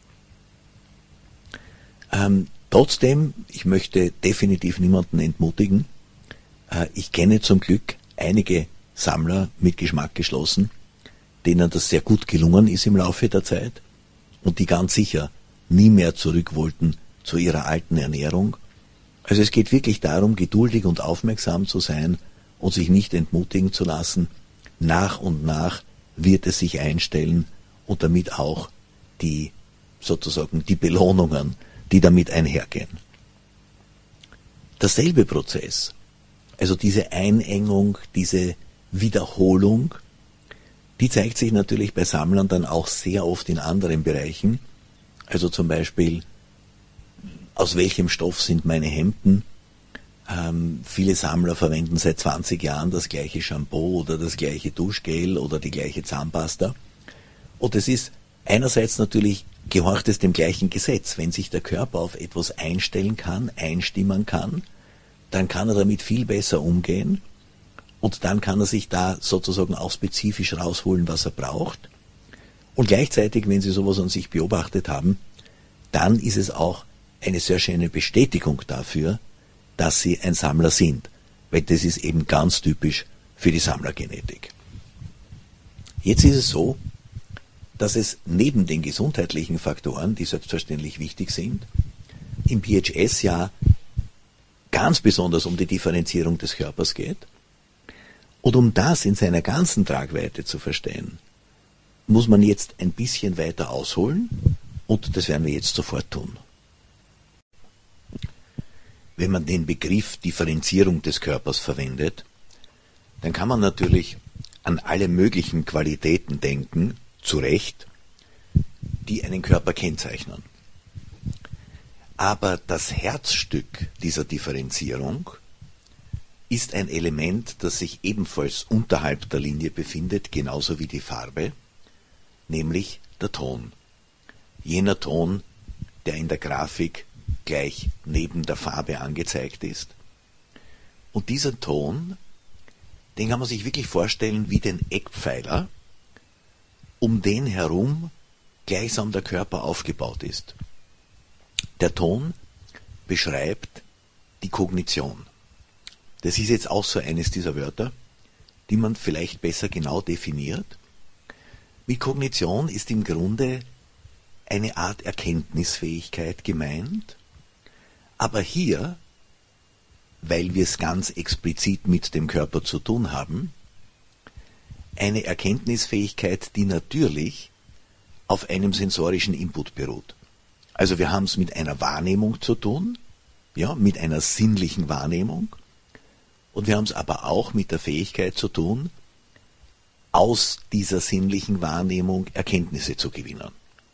Ähm, trotzdem, ich möchte definitiv niemanden entmutigen. Äh, ich kenne zum Glück einige Sammler mit Geschmack geschlossen, denen das sehr gut gelungen ist im Laufe der Zeit und die ganz sicher nie mehr zurück wollten zu ihrer alten Ernährung. Also es geht wirklich darum, geduldig und aufmerksam zu sein und sich nicht entmutigen zu lassen. Nach und nach wird es sich einstellen und damit auch die, sozusagen die Belohnungen, die damit einhergehen. Derselbe Prozess, also diese Einengung, diese Wiederholung, die zeigt sich natürlich bei Sammlern dann auch sehr oft in anderen Bereichen. Also zum Beispiel, aus welchem Stoff sind meine Hemden? Ähm, viele Sammler verwenden seit zwanzig Jahren das gleiche Shampoo oder das gleiche Duschgel oder die gleiche Zahnpasta. Und es ist einerseits natürlich, gehorcht es dem gleichen Gesetz. Wenn sich der Körper auf etwas einstellen kann, einstimmen kann, dann kann er damit viel besser umgehen und dann kann er sich da sozusagen auch spezifisch rausholen, was er braucht. Und gleichzeitig, wenn Sie sowas an sich beobachtet haben, dann ist es auch eine sehr schöne Bestätigung dafür, dass Sie ein Sammler sind, weil das ist eben ganz typisch für die Sammlergenetik. Jetzt ist es so, dass es neben den gesundheitlichen Faktoren, die selbstverständlich wichtig sind, im P H S ja ganz besonders um die Differenzierung des Körpers geht. Und um das in seiner ganzen Tragweite zu verstehen, muss man jetzt ein bisschen weiter ausholen und das werden wir jetzt sofort tun. Wenn man den Begriff Differenzierung des Körpers verwendet, dann kann man natürlich an alle möglichen Qualitäten denken, zu Recht, die einen Körper kennzeichnen. Aber das Herzstück dieser Differenzierung ist ein Element, das sich ebenfalls unterhalb der Linie befindet, genauso wie die Farbe, nämlich der Ton. Jener Ton, der in der Grafik gleich neben der Farbe angezeigt ist. Und dieser Ton, den kann man sich wirklich vorstellen wie den Eckpfeiler, um den herum gleichsam der Körper aufgebaut ist. Der Ton beschreibt die Kognition. Das ist jetzt auch so eines dieser Wörter, die man vielleicht besser genau definiert. Mit Kognition ist im Grunde eine Art Erkenntnisfähigkeit gemeint, aber hier, weil wir es ganz explizit mit dem Körper zu tun haben, eine Erkenntnisfähigkeit, die natürlich auf einem sensorischen Input beruht. Also wir haben es mit einer Wahrnehmung zu tun, ja, mit einer sinnlichen Wahrnehmung, und wir haben es aber auch mit der Fähigkeit zu tun, aus dieser sinnlichen Wahrnehmung Erkenntnisse zu gewinnen.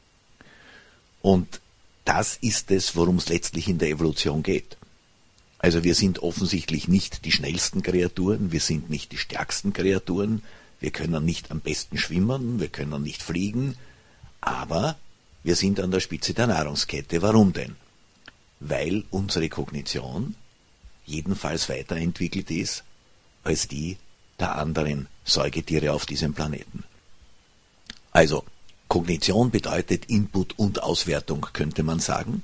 Und das ist es, worum es letztlich in der Evolution geht. Also wir sind offensichtlich nicht die schnellsten Kreaturen, wir sind nicht die stärksten Kreaturen, wir können nicht am besten schwimmen, wir können nicht fliegen, aber wir sind an der Spitze der Nahrungskette. Warum denn? Weil unsere Kognition jedenfalls weiterentwickelt ist als die der anderen Säugetiere auf diesem Planeten. Also, Kognition bedeutet Input und Auswertung, könnte man sagen.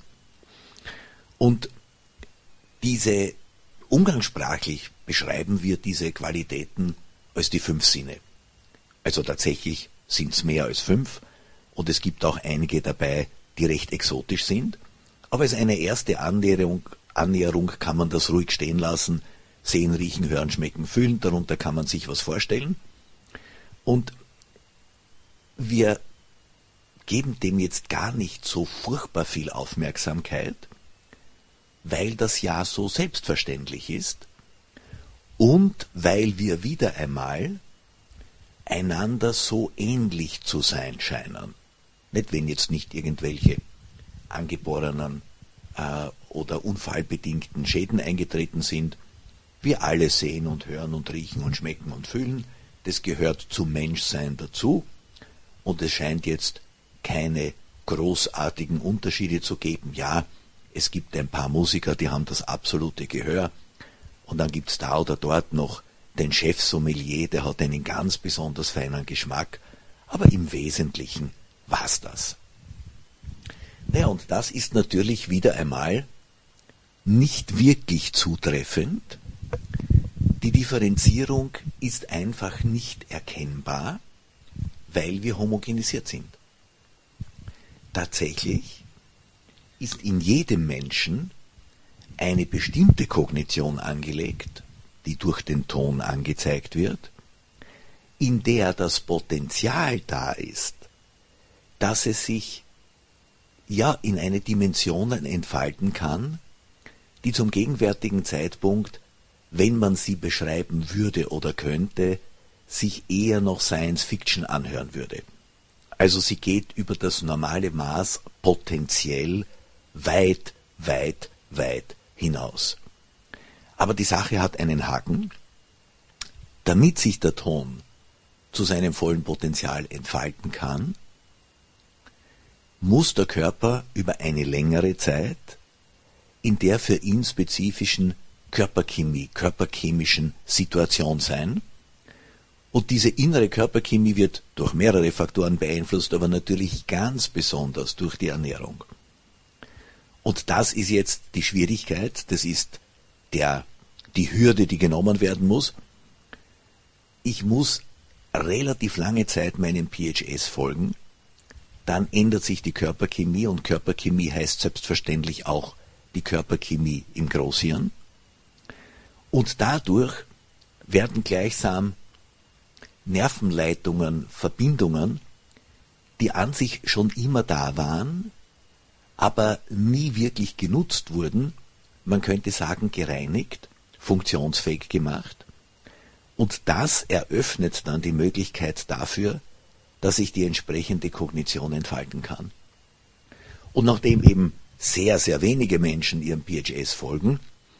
Und diese, umgangssprachlich beschreiben wir diese Qualitäten als die fünf Sinne. Also tatsächlich sind es mehr als fünf und es gibt auch einige dabei, die recht exotisch sind. Aber als eine erste Annäherung, Annäherung kann man das ruhig stehen lassen. Sehen, riechen, hören, schmecken, fühlen, darunter kann man sich was vorstellen. Und wir geben dem jetzt gar nicht so furchtbar viel Aufmerksamkeit, weil das ja so selbstverständlich ist und weil wir wieder einmal einander so ähnlich zu sein scheinen. Nicht, wenn jetzt nicht irgendwelche angeborenen äh, oder unfallbedingten Schäden eingetreten sind. Wir alle sehen und hören und riechen und schmecken und fühlen. Das gehört zum Menschsein dazu. Und es scheint jetzt keine großartigen Unterschiede zu geben. Ja, es gibt ein paar Musiker, die haben das absolute Gehör. Und dann gibt es da oder dort noch den Chef-Sommelier, der hat einen ganz besonders feinen Geschmack. Aber im Wesentlichen war's das. Naja, und das ist natürlich wieder einmal nicht wirklich zutreffend. Die Differenzierung ist einfach nicht erkennbar, weil wir homogenisiert sind. Tatsächlich ist in jedem Menschen eine bestimmte Kognition angelegt, die durch den Ton angezeigt wird, in der das Potenzial da ist, dass es sich ja in eine Dimension entfalten kann, die zum gegenwärtigen Zeitpunkt, wenn man sie beschreiben würde oder könnte, sich eher noch Science Fiction anhören würde. Also sie geht über das normale Maß potenziell weit, weit, weit hinaus. Aber die Sache hat einen Haken. Damit sich der Ton zu seinem vollen Potenzial entfalten kann, muss der Körper über eine längere Zeit in der für ihn spezifischen Körperchemie, körperchemischen Situation sein. Und diese innere Körperchemie wird durch mehrere Faktoren beeinflusst, aber natürlich ganz besonders durch die Ernährung. Und das ist jetzt die Schwierigkeit, das ist der, die Hürde, die genommen werden muss. Ich muss relativ lange Zeit meinem P H S folgen, dann ändert sich die Körperchemie und Körperchemie heißt selbstverständlich auch die Körperchemie im Großhirn. Und dadurch werden gleichsam Nervenleitungen, Verbindungen, die an sich schon immer da waren, aber nie wirklich genutzt wurden, man könnte sagen gereinigt, funktionsfähig gemacht. Und das eröffnet dann die Möglichkeit dafür, dass sich die entsprechende Kognition entfalten kann. Und nachdem eben sehr, sehr wenige Menschen ihrem P H S folgen,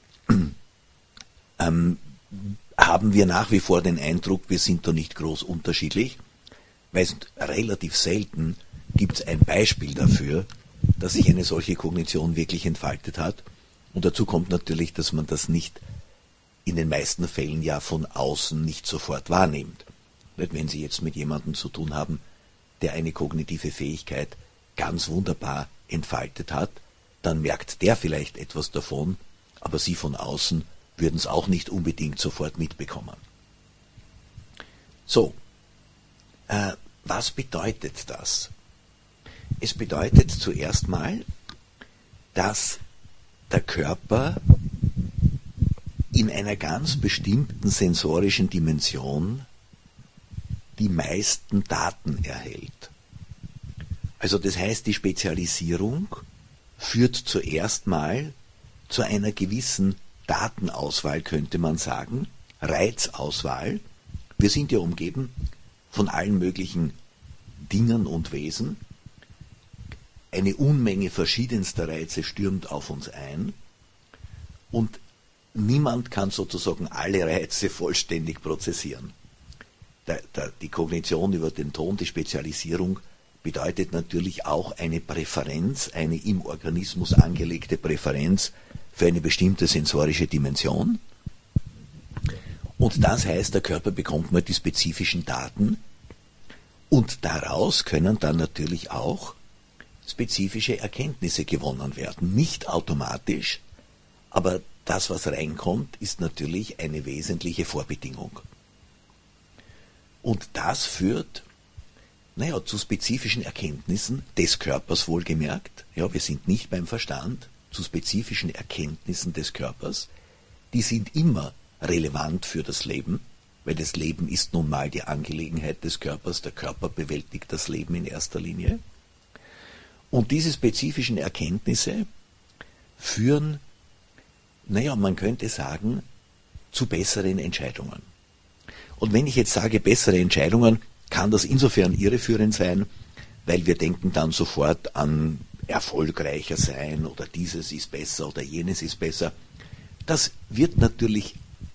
ähm, haben wir nach wie vor den Eindruck, wir sind da nicht groß unterschiedlich, weil es relativ selten gibt es ein Beispiel dafür, dass sich eine solche Kognition wirklich entfaltet hat. Und dazu kommt natürlich, dass man das nicht in den meisten Fällen ja von außen nicht sofort wahrnimmt. Nicht, wenn Sie jetzt mit jemandem zu tun haben, der eine kognitive Fähigkeit ganz wunderbar entfaltet hat, dann merkt der vielleicht etwas davon, aber Sie von außen würden es auch nicht unbedingt sofort mitbekommen. So, äh, was bedeutet das? Es bedeutet zuerst mal, dass der Körper in einer ganz bestimmten sensorischen Dimension die meisten Daten erhält. Also das heißt, die Spezialisierung führt zuerst mal zu einer gewissen Datenauswahl, könnte man sagen, Reizauswahl. Wir sind ja umgeben von allen möglichen Dingen und Wesen. Eine Unmenge verschiedenster Reize stürmt auf uns ein und niemand kann sozusagen alle Reize vollständig prozessieren. Der, der, die Kognition über den Ton, die Spezialisierung, bedeutet natürlich auch eine Präferenz, eine im Organismus angelegte Präferenz für eine bestimmte sensorische Dimension. Und das heißt, der Körper bekommt mal die spezifischen Daten und daraus können dann natürlich auch spezifische Erkenntnisse gewonnen werden. Nicht automatisch, aber das, was reinkommt, ist natürlich eine wesentliche Vorbedingung. Und das führt, naja, zu spezifischen Erkenntnissen des Körpers wohlgemerkt. Ja, wir sind nicht beim Verstand, zu spezifischen Erkenntnissen des Körpers. Die sind immer relevant für das Leben, weil das Leben ist nun mal die Angelegenheit des Körpers. Der Körper bewältigt das Leben in erster Linie. Und diese spezifischen Erkenntnisse führen, naja, man könnte sagen, zu besseren Entscheidungen. Und wenn ich jetzt sage bessere Entscheidungen, kann das insofern irreführend sein, weil wir denken dann sofort an erfolgreicher sein oder dieses ist besser oder jenes ist besser. Das wird natürlich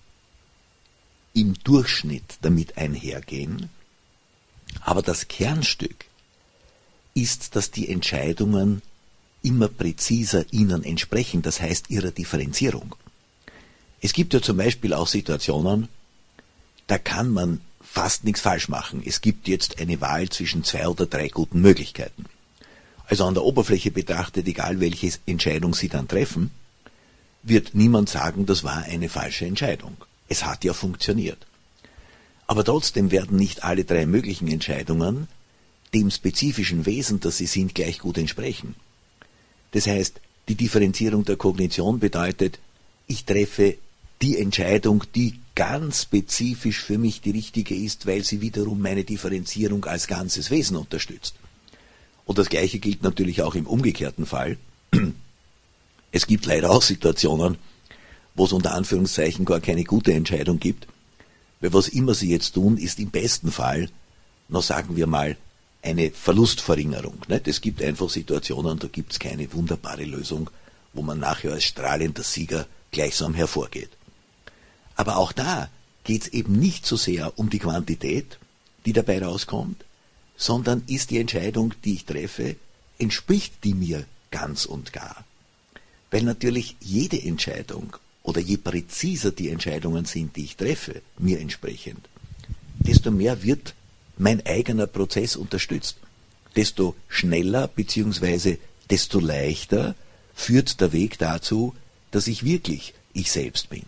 im Durchschnitt damit einhergehen, aber das Kernstück ist, dass die Entscheidungen immer präziser ihnen entsprechen, das heißt ihrer Differenzierung. Es gibt ja zum Beispiel auch Situationen, da kann man fast nichts falsch machen. Es gibt jetzt eine Wahl zwischen zwei oder drei guten Möglichkeiten. Also an der Oberfläche betrachtet, egal welche Entscheidung Sie dann treffen, wird niemand sagen, das war eine falsche Entscheidung. Es hat ja funktioniert. Aber trotzdem werden nicht alle drei möglichen Entscheidungen dem spezifischen Wesen, das sie sind, gleich gut entsprechen. Das heißt, die Differenzierung der Kognition bedeutet, ich treffe die Entscheidung, die ganz spezifisch für mich die richtige ist, weil sie wiederum meine Differenzierung als ganzes Wesen unterstützt. Und das Gleiche gilt natürlich auch im umgekehrten Fall. Es gibt leider auch Situationen, wo es unter Anführungszeichen gar keine gute Entscheidung gibt, weil was immer Sie jetzt tun, ist im besten Fall, noch sagen wir mal, eine Verlustverringerung. Nicht? Es gibt einfach Situationen, da gibt es keine wunderbare Lösung, wo man nachher als strahlender Sieger gleichsam hervorgeht. Aber auch da geht es eben nicht so sehr um die Quantität, die dabei rauskommt, sondern ist die Entscheidung, die ich treffe, entspricht die mir ganz und gar. Weil natürlich jede Entscheidung oder je präziser die Entscheidungen sind, die ich treffe, mir entsprechend, desto mehr wird mein eigener Prozess unterstützt. Desto schneller bzw. desto leichter führt der Weg dazu, dass ich wirklich ich selbst bin.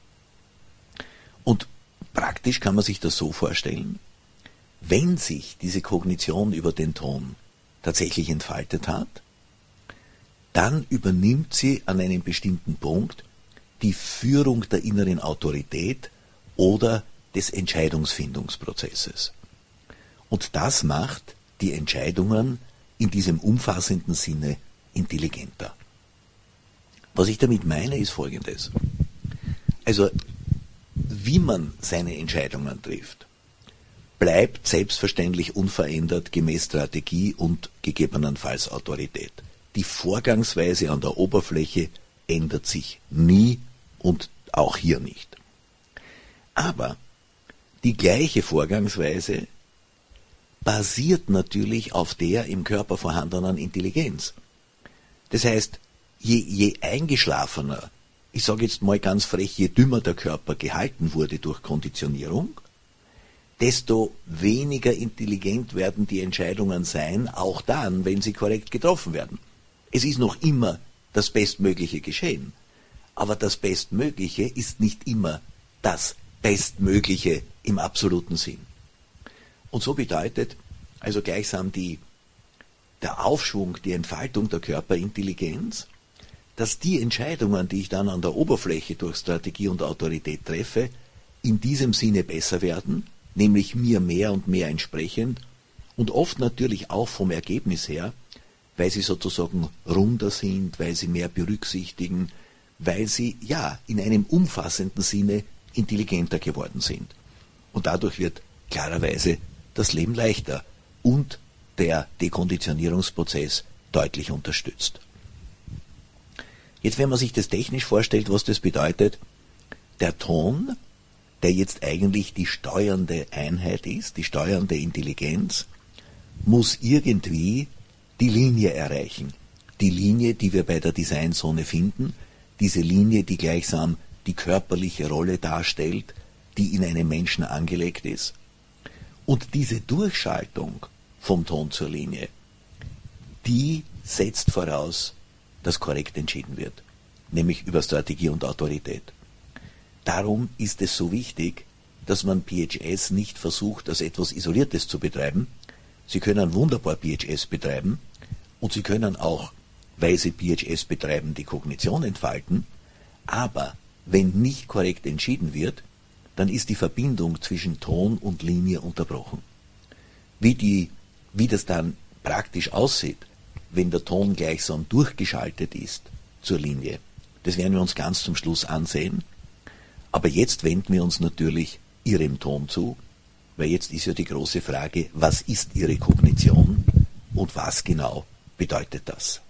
Und praktisch kann man sich das so vorstellen, wenn sich diese Kognition über den Ton tatsächlich entfaltet hat, dann übernimmt sie an einem bestimmten Punkt die Führung der inneren Autorität oder des Entscheidungsfindungsprozesses. Und das macht die Entscheidungen in diesem umfassenden Sinne intelligenter. Was ich damit meine, ist Folgendes. Also, wie man seine Entscheidungen trifft, bleibt selbstverständlich unverändert gemäß Strategie und gegebenenfalls Autorität. Die Vorgangsweise an der Oberfläche ändert sich nie und auch hier nicht. Aber die gleiche Vorgangsweise basiert natürlich auf der im Körper vorhandenen Intelligenz. Das heißt, je, je eingeschlafener, ich sage jetzt mal ganz frech, je dümmer der Körper gehalten wurde durch Konditionierung, desto weniger intelligent werden die Entscheidungen sein, auch dann, wenn sie korrekt getroffen werden. Es ist noch immer das Bestmögliche geschehen, aber das Bestmögliche ist nicht immer das Bestmögliche im absoluten Sinn. Und so bedeutet also gleichsam die, der Aufschwung, die Entfaltung der Körperintelligenz, dass die Entscheidungen, die ich dann an der Oberfläche durch Strategie und Autorität treffe, in diesem Sinne besser werden, nämlich mir mehr und mehr entsprechend und oft natürlich auch vom Ergebnis her, weil sie sozusagen runder sind, weil sie mehr berücksichtigen, weil sie ja in einem umfassenden Sinne intelligenter geworden sind. Und dadurch wird klarerweise das Leben leichter und der Dekonditionierungsprozess deutlich unterstützt. Jetzt, wenn man sich das technisch vorstellt, was das bedeutet, der Ton, der jetzt eigentlich die steuernde Einheit ist, die steuernde Intelligenz, muss irgendwie die Linie erreichen. Die Linie, die wir bei der Designzone finden, diese Linie, die gleichsam die körperliche Rolle darstellt, die in einem Menschen angelegt ist. Und diese Durchschaltung vom Ton zur Linie, die setzt voraus, dass korrekt entschieden wird, nämlich über Strategie und Autorität. Darum ist es so wichtig, dass man P H S nicht versucht, als etwas Isoliertes zu betreiben. Sie können wunderbar P H S betreiben und Sie können auch, weil Sie P H S betreiben, die Kognition entfalten, aber wenn nicht korrekt entschieden wird, dann ist die Verbindung zwischen Ton und Linie unterbrochen. Wie, die, wie das dann praktisch aussieht, wenn der Ton gleichsam durchgeschaltet ist zur Linie, das werden wir uns ganz zum Schluss ansehen. Aber jetzt wenden wir uns natürlich Ihrem Ton zu, weil jetzt ist ja die große Frage, was ist Ihre Kognition und was genau bedeutet das?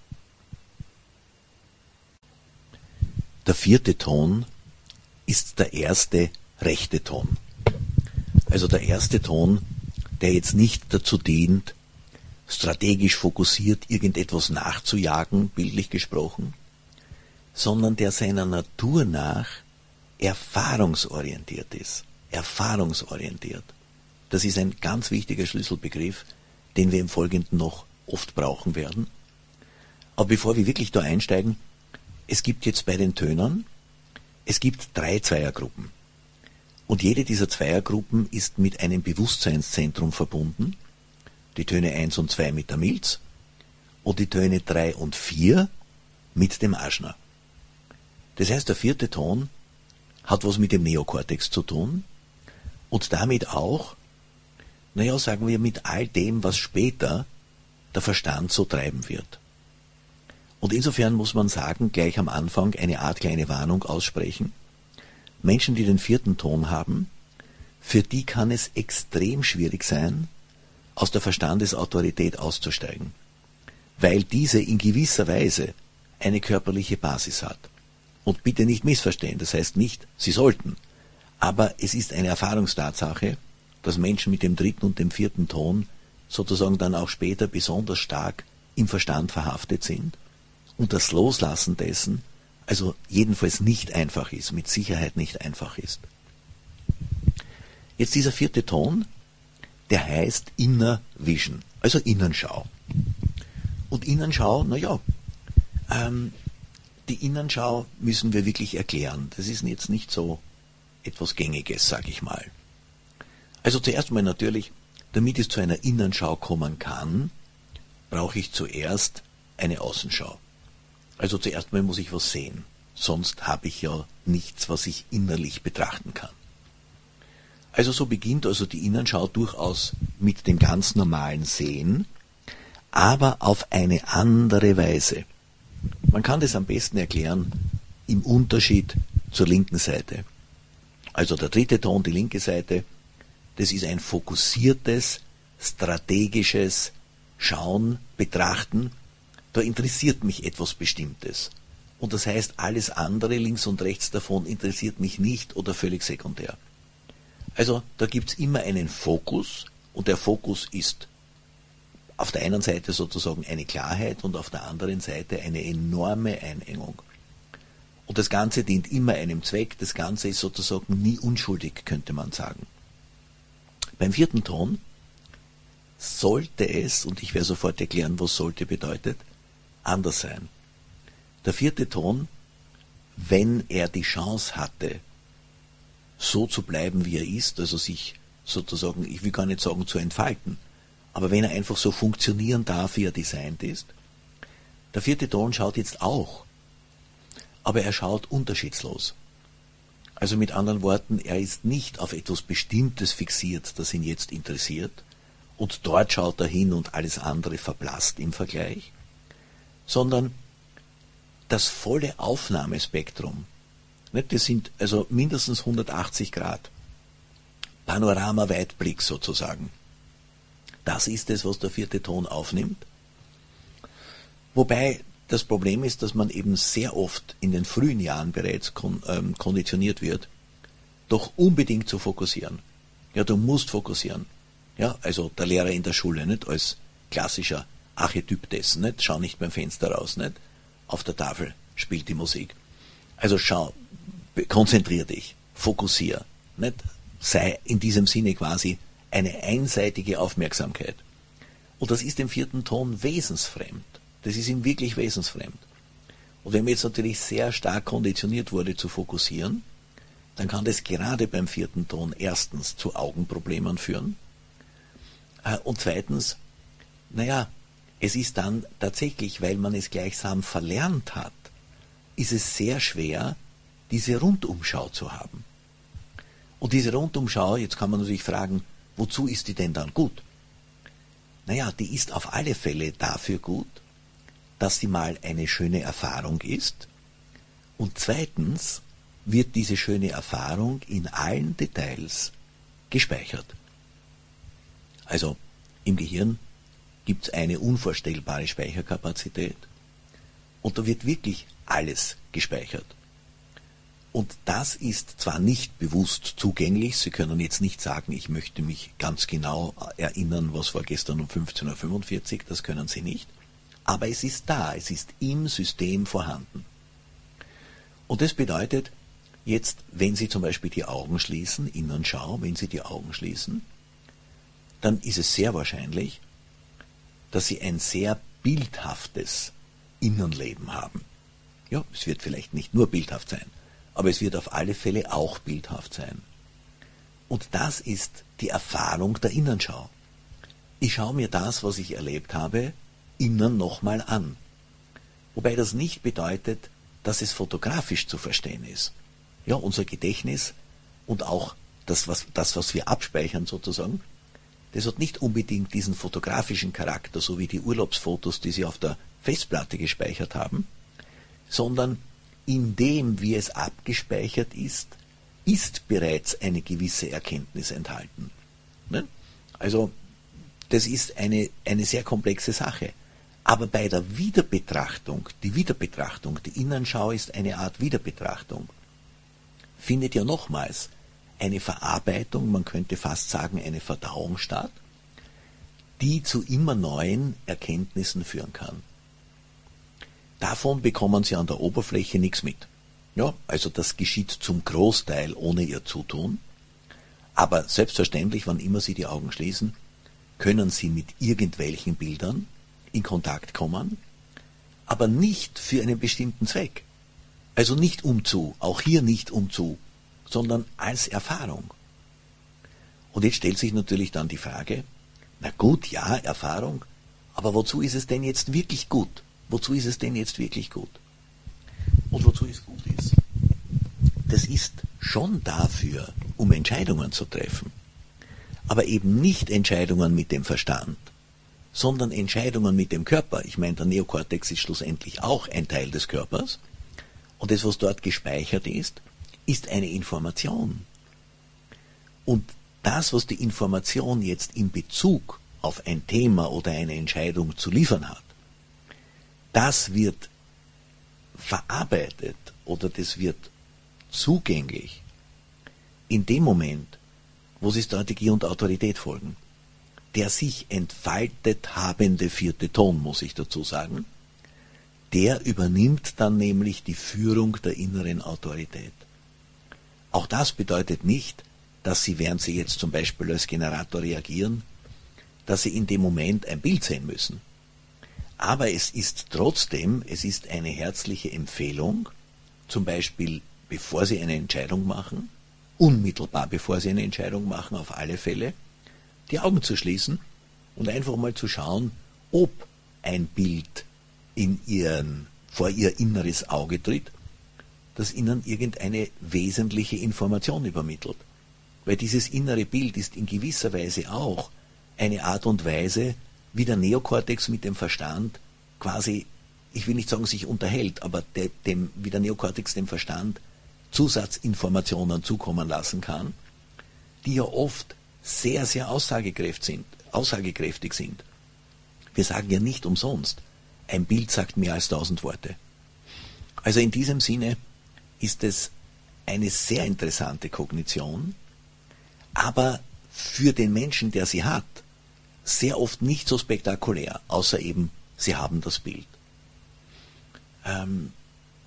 Der vierte Ton ist der erste rechte Ton. Also der erste Ton, der jetzt nicht dazu dient, strategisch fokussiert irgendetwas nachzujagen, bildlich gesprochen, sondern der seiner Natur nach erfahrungsorientiert ist. Erfahrungsorientiert. Das ist ein ganz wichtiger Schlüsselbegriff, den wir im Folgenden noch oft brauchen werden. Aber bevor wir wirklich da einsteigen, es gibt jetzt bei den Tönern, es gibt drei Zweiergruppen. Und jede dieser Zweiergruppen ist mit einem Bewusstseinszentrum verbunden. Die Töne eins und zwei mit der Milz und die Töne drei und vier mit dem Ajna. Das heißt, der vierte Ton hat was mit dem Neokortex zu tun und damit auch, naja, sagen wir, mit all dem, was später der Verstand so treiben wird. Und insofern muss man sagen, gleich am Anfang eine Art kleine Warnung aussprechen. Menschen, die den vierten Ton haben, für die kann es extrem schwierig sein, aus der Verstandesautorität auszusteigen, weil diese in gewisser Weise eine körperliche Basis hat. Und bitte nicht missverstehen, das heißt nicht, sie sollten, aber es ist eine Erfahrungstatsache, dass Menschen mit dem dritten und dem vierten Ton sozusagen dann auch später besonders stark im Verstand verhaftet sind und das Loslassen dessen also jedenfalls nicht einfach ist, mit Sicherheit nicht einfach ist. Jetzt dieser vierte Ton, der heißt Inner Vision, also Innenschau. Und Innenschau, naja, ähm, die Innenschau müssen wir wirklich erklären. Das ist jetzt nicht so etwas Gängiges, sage ich mal. Also zuerst mal natürlich, damit es zu einer Innenschau kommen kann, brauche ich zuerst eine Außenschau. Also zuerst mal muss ich was sehen, sonst habe ich ja nichts, was ich innerlich betrachten kann. Also so beginnt also die Innenschau durchaus mit dem ganz normalen Sehen, aber auf eine andere Weise. Man kann das am besten erklären im Unterschied zur linken Seite. Also der dritte Ton, die linke Seite, das ist ein fokussiertes, strategisches Schauen, Betrachten. Da interessiert mich etwas Bestimmtes. Und das heißt, alles andere links und rechts davon interessiert mich nicht oder völlig sekundär. Also da gibt es immer einen Fokus und der Fokus ist auf der einen Seite sozusagen eine Klarheit und auf der anderen Seite eine enorme Einengung. Und das Ganze dient immer einem Zweck, das Ganze ist sozusagen nie unschuldig, könnte man sagen. Beim vierten Ton sollte es, und ich werde sofort erklären, was sollte bedeutet, anders sein. Der vierte Ton, wenn er die Chance hatte, so zu bleiben, wie er ist, also sich sozusagen, ich will gar nicht sagen zu entfalten, aber wenn er einfach so funktionieren darf, wie er designt ist, der vierte Ton schaut jetzt auch, aber er schaut unterschiedslos. Also mit anderen Worten, er ist nicht auf etwas Bestimmtes fixiert, das ihn jetzt interessiert, und dort schaut er hin und alles andere verblasst im Vergleich, sondern das volle Aufnahmespektrum, nicht, das sind also mindestens hundertachtzig Grad, Panorama-Weitblick sozusagen, Das ist es, was der vierte Ton aufnimmt. Wobei das Problem ist, dass man eben sehr oft in den frühen Jahren bereits kon- ähm, konditioniert wird, doch unbedingt zu fokussieren. Ja, du musst fokussieren. Ja, also der Lehrer in der Schule, nicht, als klassischer Archetyp dessen, nicht, schau nicht beim Fenster raus, nicht, auf der Tafel spielt die Musik. Also schau, konzentrier dich, fokussier, nicht, sei in diesem Sinne quasi eine einseitige Aufmerksamkeit. Und das ist dem vierten Ton wesensfremd. Das ist ihm wirklich wesensfremd. Und wenn man jetzt natürlich sehr stark konditioniert wurde zu fokussieren, dann kann das gerade beim vierten Ton erstens zu Augenproblemen führen. Und zweitens, naja, es ist dann tatsächlich, weil man es gleichsam verlernt hat, ist es sehr schwer, diese Rundumschau zu haben. Und diese Rundumschau, jetzt kann man natürlich fragen, wozu ist die denn dann gut? Naja, die ist auf alle Fälle dafür gut, dass sie mal eine schöne Erfahrung ist, und zweitens wird diese schöne Erfahrung in allen Details gespeichert. Also im Gehirn gibt es eine unvorstellbare Speicherkapazität und da wird wirklich alles gespeichert. Und das ist zwar nicht bewusst zugänglich, Sie können jetzt nicht sagen, ich möchte mich ganz genau erinnern, was war gestern um fünfzehn Uhr fünfundvierzig, das können Sie nicht, aber es ist da, es ist im System vorhanden. Und das bedeutet, jetzt, wenn Sie zum Beispiel die Augen schließen, Innenschau, wenn Sie die Augen schließen, dann ist es sehr wahrscheinlich, dass Sie ein sehr bildhaftes Innenleben haben. Ja, es wird vielleicht nicht nur bildhaft sein, aber es wird auf alle Fälle auch bildhaft sein. Und das ist die Erfahrung der Innenschau. Ich schaue mir das, was ich erlebt habe, innen nochmal an. Wobei das nicht bedeutet, dass es fotografisch zu verstehen ist. Ja, unser Gedächtnis und auch das, was, das, was wir abspeichern sozusagen, das hat nicht unbedingt diesen fotografischen Charakter, so wie die Urlaubsfotos, die Sie auf der Festplatte gespeichert haben, sondern in dem, wie es abgespeichert ist, ist bereits eine gewisse Erkenntnis enthalten. Ne? Also, das ist eine, eine sehr komplexe Sache. Aber bei der Wiederbetrachtung, die Wiederbetrachtung, die Innenschau ist eine Art Wiederbetrachtung, findet ja nochmals eine Verarbeitung, man könnte fast sagen eine Verdauung statt, die zu immer neuen Erkenntnissen führen kann. Davon bekommen Sie an der Oberfläche nichts mit. Ja, also das geschieht zum Großteil ohne Ihr Zutun, aber selbstverständlich, wann immer Sie die Augen schließen, können Sie mit irgendwelchen Bildern in Kontakt kommen, aber nicht für einen bestimmten Zweck. Also nicht um zu, auch hier nicht um zu, sondern als Erfahrung. Und jetzt stellt sich natürlich dann die Frage, na gut, ja, Erfahrung, aber wozu ist es denn jetzt wirklich gut? Wozu ist es denn jetzt wirklich gut? Und wozu es gut ist? Das ist schon dafür, um Entscheidungen zu treffen, aber eben nicht Entscheidungen mit dem Verstand, sondern Entscheidungen mit dem Körper. Ich meine, der Neokortex ist schlussendlich auch ein Teil des Körpers. Und das, was dort gespeichert ist, ist eine Information. Und das, was die Information jetzt in Bezug auf ein Thema oder eine Entscheidung zu liefern hat, das wird verarbeitet oder das wird zugänglich in dem Moment, wo sie Strategie und Autorität folgen. Der sich entfaltet habende vierte Ton, muss ich dazu sagen, der übernimmt dann nämlich die Führung der inneren Autorität. Auch das bedeutet nicht, dass Sie, während Sie jetzt zum Beispiel als Generator reagieren, dass Sie in dem Moment ein Bild sehen müssen. Aber es ist trotzdem, es ist eine herzliche Empfehlung, zum Beispiel bevor Sie eine Entscheidung machen, unmittelbar bevor Sie eine Entscheidung machen, auf alle Fälle, die Augen zu schließen und einfach mal zu schauen, ob ein Bild in ihren, vor Ihr inneres Auge tritt, das Ihnen irgendeine wesentliche Information übermittelt. Weil dieses innere Bild ist in gewisser Weise auch eine Art und Weise, wie der Neokortex mit dem Verstand quasi, ich will nicht sagen, sich unterhält, aber de, dem, wie der Neokortex dem Verstand Zusatzinformationen zukommen lassen kann, die ja oft sehr, sehr aussagekräftig sind. aussagekräftig sind. Wir sagen ja nicht umsonst, ein Bild sagt mehr als tausend Worte. Also in diesem Sinne ist es eine sehr interessante Kognition, aber für den Menschen, der sie hat, sehr oft nicht so spektakulär, außer eben, sie haben das Bild. Ähm,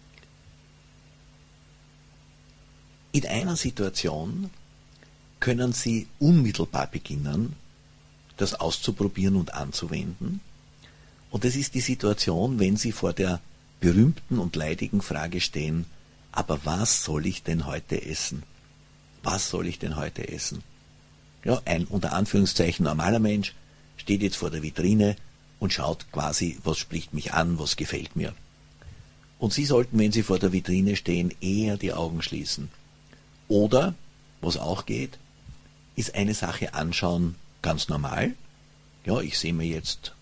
in einer Situation können Sie unmittelbar beginnen, das auszuprobieren und anzuwenden. Und das ist die Situation, wenn Sie vor der berühmten und leidigen Frage stehen, aber was soll ich denn heute essen? Was soll ich denn heute essen? Ja, ein unter Anführungszeichen normaler Mensch steht jetzt vor der Vitrine und schaut quasi, was spricht mich an, was gefällt mir. Und Sie sollten, wenn Sie vor der Vitrine stehen, eher die Augen schließen. Oder, was auch geht, ist eine Sache anschauen, ganz normal. Ja, ich sehe mir jetzt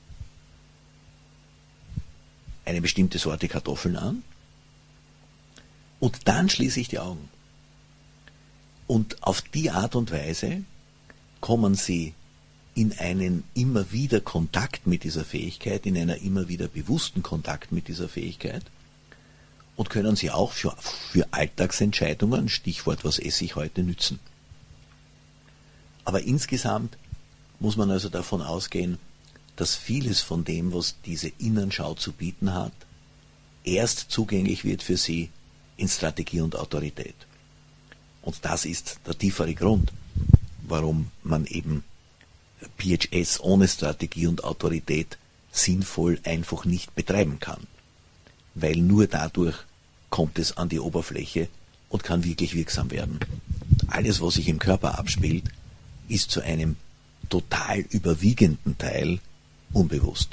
eine bestimmte Sorte Kartoffeln an und dann schließe ich die Augen. Und auf die Art und Weise kommen Sie in einen immer wieder Kontakt mit dieser Fähigkeit, in einer immer wieder bewussten Kontakt mit dieser Fähigkeit und können sie auch für, für Alltagsentscheidungen, Stichwort, was esse ich heute, nützen. Aber insgesamt muss man also davon ausgehen, dass vieles von dem, was diese Innenschau zu bieten hat, erst zugänglich wird für Sie in Strategie und Autorität. Und das ist der tiefere Grund, warum man eben P H S ohne Strategie und Autorität sinnvoll einfach nicht betreiben kann. Weil nur dadurch kommt es an die Oberfläche und kann wirklich wirksam werden. Alles, was sich im Körper abspielt, ist zu einem total überwiegenden Teil unbewusst.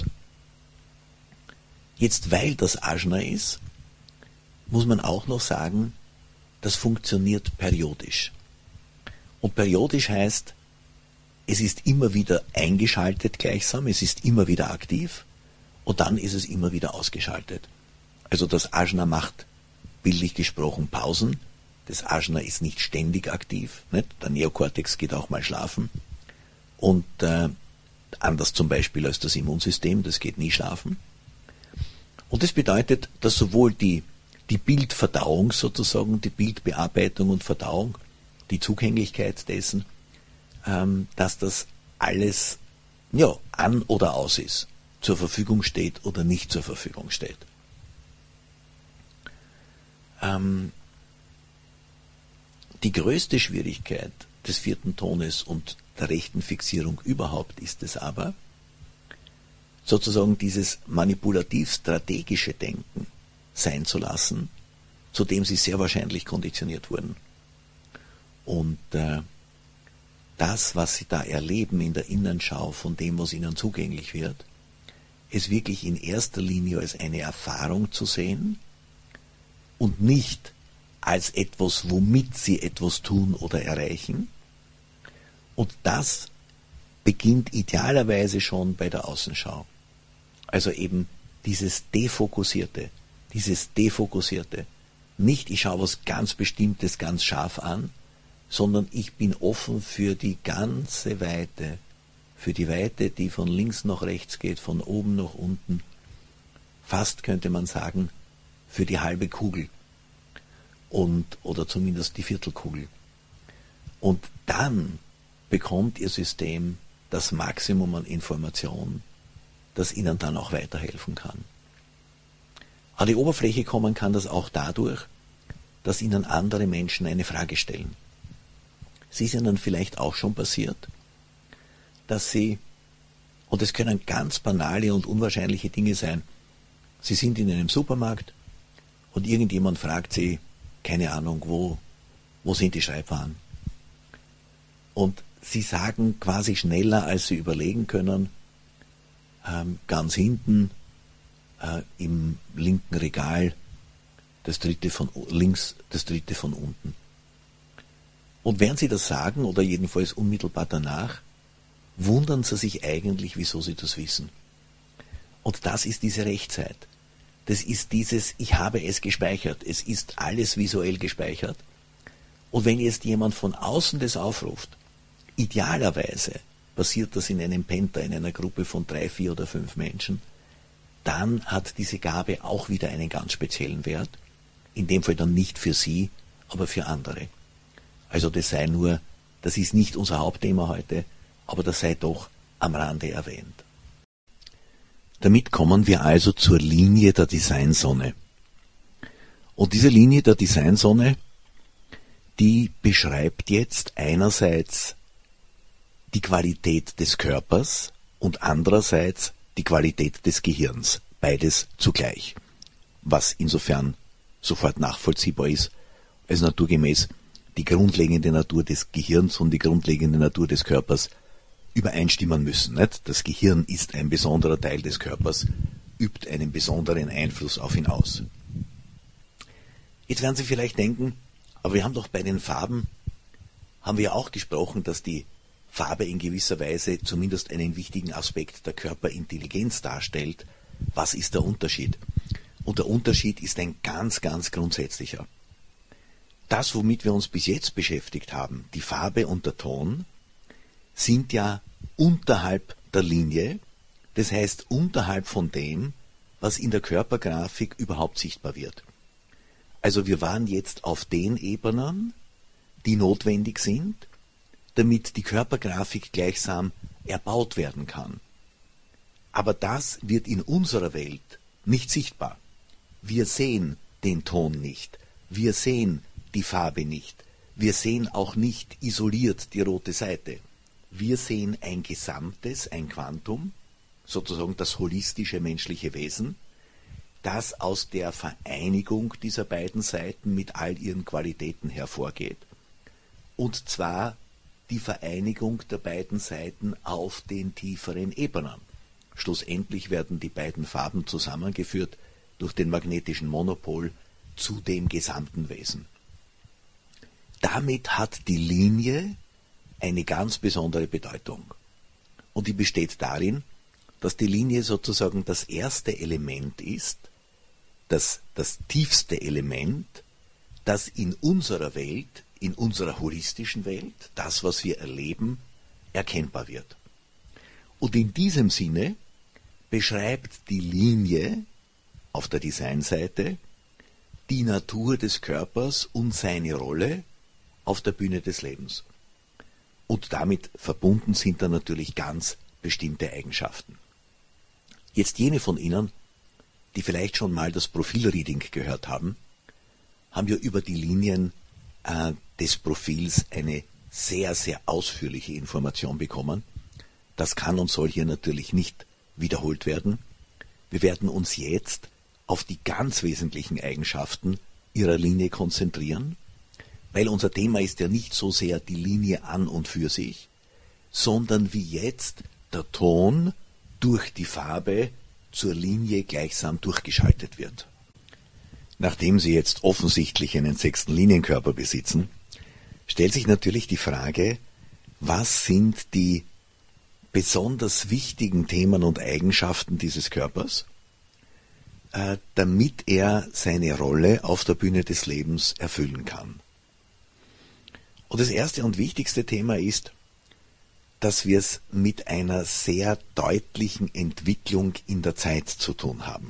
Jetzt, weil das Ajna ist, muss man auch noch sagen, das funktioniert periodisch. Und periodisch heißt, es ist immer wieder eingeschaltet gleichsam, es ist immer wieder aktiv und dann ist es immer wieder ausgeschaltet. Also das Ajna macht, bildlich gesprochen, Pausen. Das Ajna ist nicht ständig aktiv. Nicht? Der Neokortex geht auch mal schlafen. Und äh, anders zum Beispiel als das Immunsystem, das geht nie schlafen. Und das bedeutet, dass sowohl die, die Bildverdauung sozusagen, die Bildbearbeitung und Verdauung, die Zugänglichkeit dessen, ähm, dass das alles ja, an oder aus ist, zur Verfügung steht oder nicht zur Verfügung steht. Ähm, die größte Schwierigkeit des vierten Tones und der rechten Fixierung überhaupt ist es aber, sozusagen dieses manipulativ-strategische Denken sein zu lassen, zu dem sie sehr wahrscheinlich konditioniert wurden. Und äh, das, was sie da erleben in der Innenschau von dem, was ihnen zugänglich wird, es wirklich in erster Linie als eine Erfahrung zu sehen und nicht als etwas, womit sie etwas tun oder erreichen. Und das beginnt idealerweise schon bei der Außenschau. Also eben dieses Defokussierte, dieses Defokussierte. Nicht, ich schaue was ganz Bestimmtes ganz scharf an, sondern ich bin offen für die ganze Weite, für die Weite, die von links nach rechts geht, von oben nach unten, fast könnte man sagen, für die halbe Kugel und oder zumindest die Viertelkugel. Und dann bekommt Ihr System das Maximum an Information, das Ihnen dann auch weiterhelfen kann. An die Oberfläche kommen kann das auch dadurch, dass Ihnen andere Menschen eine Frage stellen. Es ist Ihnen vielleicht auch schon passiert, dass Sie, und es können ganz banale und unwahrscheinliche Dinge sein, Sie sind in einem Supermarkt und irgendjemand fragt Sie, keine Ahnung, wo, wo sind die Schreibwaren? Und Sie sagen quasi schneller, als Sie überlegen können, ähm, ganz hinten äh, im linken Regal, das dritte von links, das dritte von unten. Und während Sie das sagen, oder jedenfalls unmittelbar danach, wundern Sie sich eigentlich, wieso Sie das wissen. Und das ist diese Rechtzeit. Das ist dieses, ich habe es gespeichert. Es ist alles visuell gespeichert. Und wenn jetzt jemand von außen das aufruft, idealerweise passiert das in einem Penta, in einer Gruppe von drei, vier oder fünf Menschen, dann hat diese Gabe auch wieder einen ganz speziellen Wert. In dem Fall dann nicht für Sie, aber für andere. Also das sei nur, das ist nicht unser Hauptthema heute, aber das sei doch am Rande erwähnt. Damit kommen wir also zur Linie der Designsonne. Und diese Linie der Designsonne, die beschreibt jetzt einerseits die Qualität des Körpers und andererseits die Qualität des Gehirns. Beides zugleich. Was insofern sofort nachvollziehbar ist, als naturgemäß die grundlegende Natur des Gehirns und die grundlegende Natur des Körpers übereinstimmen müssen. Nicht? Das Gehirn ist ein besonderer Teil des Körpers, übt einen besonderen Einfluss auf ihn aus. Jetzt werden Sie vielleicht denken, aber wir haben doch bei den Farben, haben wir ja auch gesprochen, dass die Farbe in gewisser Weise zumindest einen wichtigen Aspekt der Körperintelligenz darstellt. Was ist der Unterschied? Und der Unterschied ist ein ganz, ganz grundsätzlicher. Das, womit wir uns bis jetzt beschäftigt haben, die Farbe und der Ton, sind ja unterhalb der Linie, das heißt unterhalb von dem, was in der Körpergrafik überhaupt sichtbar wird. Also wir waren jetzt auf den Ebenen, die notwendig sind, damit die Körpergrafik gleichsam erbaut werden kann. Aber das wird in unserer Welt nicht sichtbar. Wir sehen den Ton nicht, wir sehen die Farbe nicht, wir sehen auch nicht isoliert die rote Seite. Wir sehen ein Gesamtes, ein Quantum, sozusagen das holistische menschliche Wesen, das aus der Vereinigung dieser beiden Seiten mit all ihren Qualitäten hervorgeht. Und zwar die Vereinigung der beiden Seiten auf den tieferen Ebenen. Schlussendlich werden die beiden Farben zusammengeführt durch den magnetischen Monopol zu dem gesamten Wesen. Damit hat die Linie eine ganz besondere Bedeutung. Und die besteht darin, dass die Linie sozusagen das erste Element ist, das, das tiefste Element, das in unserer Welt, in unserer holistischen Welt, das, was wir erleben, erkennbar wird. Und in diesem Sinne beschreibt die Linie auf der Designseite die Natur des Körpers und seine Rolle auf der Bühne des Lebens. Und damit verbunden sind dann natürlich ganz bestimmte Eigenschaften. Jetzt jene von Ihnen, die vielleicht schon mal das Profilreading gehört haben, haben ja über die Linien äh, des Profils eine sehr, sehr ausführliche Information bekommen. Das kann und soll hier natürlich nicht wiederholt werden. Wir werden uns jetzt auf die ganz wesentlichen Eigenschaften Ihrer Linie konzentrieren, weil unser Thema ist ja nicht so sehr die Linie an und für sich, sondern wie jetzt der Ton durch die Farbe zur Linie gleichsam durchgeschaltet wird. Nachdem Sie jetzt offensichtlich einen sechsten Linienkörper besitzen, stellt sich natürlich die Frage, was sind die besonders wichtigen Themen und Eigenschaften dieses Körpers, äh, damit er seine Rolle auf der Bühne des Lebens erfüllen kann. Und das erste und wichtigste Thema ist, dass wir es mit einer sehr deutlichen Entwicklung in der Zeit zu tun haben.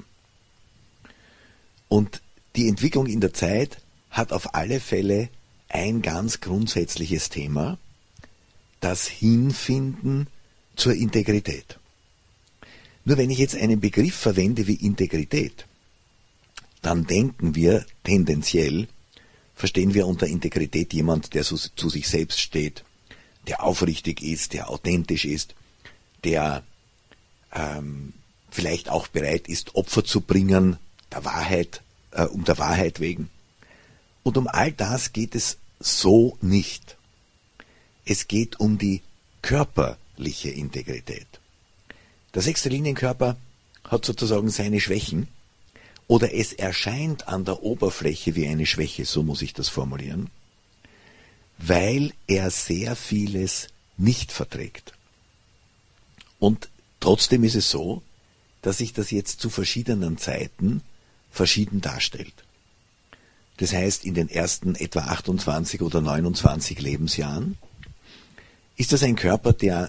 Und die Entwicklung in der Zeit hat auf alle Fälle ein ganz grundsätzliches Thema, das Hinfinden zur Integrität. Nur wenn ich jetzt einen Begriff verwende wie Integrität, dann denken wir tendenziell, verstehen wir unter Integrität jemand, der zu, zu sich selbst steht, der aufrichtig ist, der authentisch ist, der ähm, vielleicht auch bereit ist, Opfer zu bringen, der Wahrheit, äh, um der Wahrheit wegen. Und um all das geht es so nicht. Es geht um die körperliche Integrität. Der sechste Linienkörper hat sozusagen seine Schwächen, oder es erscheint an der Oberfläche wie eine Schwäche, so muss ich das formulieren, weil er sehr vieles nicht verträgt. Und trotzdem ist es so, dass sich das jetzt zu verschiedenen Zeiten verschieden darstellt. Das heißt, in den ersten etwa achtundzwanzig oder neunundzwanzig Lebensjahren ist das ein Körper, der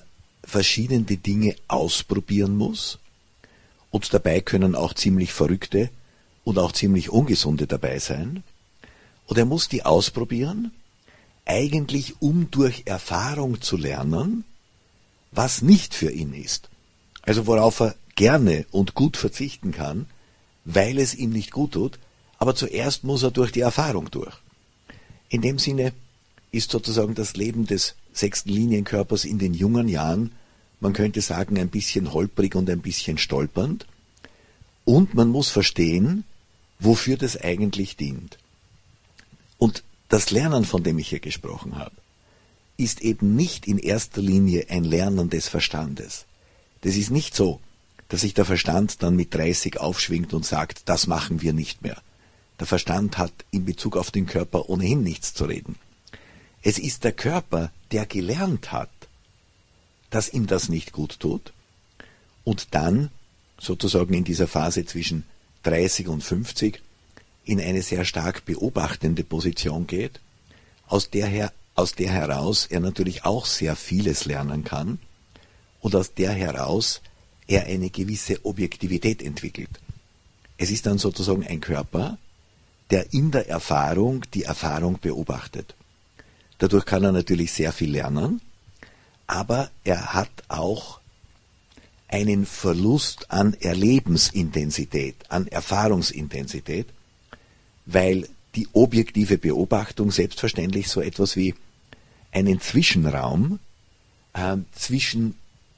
verschiedene Dinge ausprobieren muss, und dabei können auch ziemlich verrückte und auch ziemlich ungesunde dabei sein. Und er muss die ausprobieren, eigentlich um durch Erfahrung zu lernen, was nicht für ihn ist. Also worauf er gerne und gut verzichten kann, weil es ihm nicht gut tut, aber zuerst muss er durch die Erfahrung durch. In dem Sinne ist sozusagen das Leben des sechsten Linienkörpers in den jungen Jahren, man könnte sagen, ein bisschen holprig und ein bisschen stolpernd. Und man muss verstehen, wofür das eigentlich dient. Und das Lernen, von dem ich hier gesprochen habe, ist eben nicht in erster Linie ein Lernen des Verstandes. Das ist nicht so, dass sich der Verstand dann mit dreißig aufschwingt und sagt, das machen wir nicht mehr. Der Verstand hat in Bezug auf den Körper ohnehin nichts zu reden. Es ist der Körper, der gelernt hat, dass ihm das nicht gut tut und dann sozusagen in dieser Phase zwischen dreißig und fünfzig in eine sehr stark beobachtende Position geht, aus der, her, aus der heraus er natürlich auch sehr vieles lernen kann und aus der heraus er eine gewisse Objektivität entwickelt. Es ist dann sozusagen ein Körper, der in der Erfahrung die Erfahrung beobachtet. Dadurch kann er natürlich sehr viel lernen, aber er hat auch einen Verlust an Erlebensintensität, an Erfahrungsintensität, weil die objektive Beobachtung selbstverständlich so etwas wie einen Zwischenraum äh, zwischen,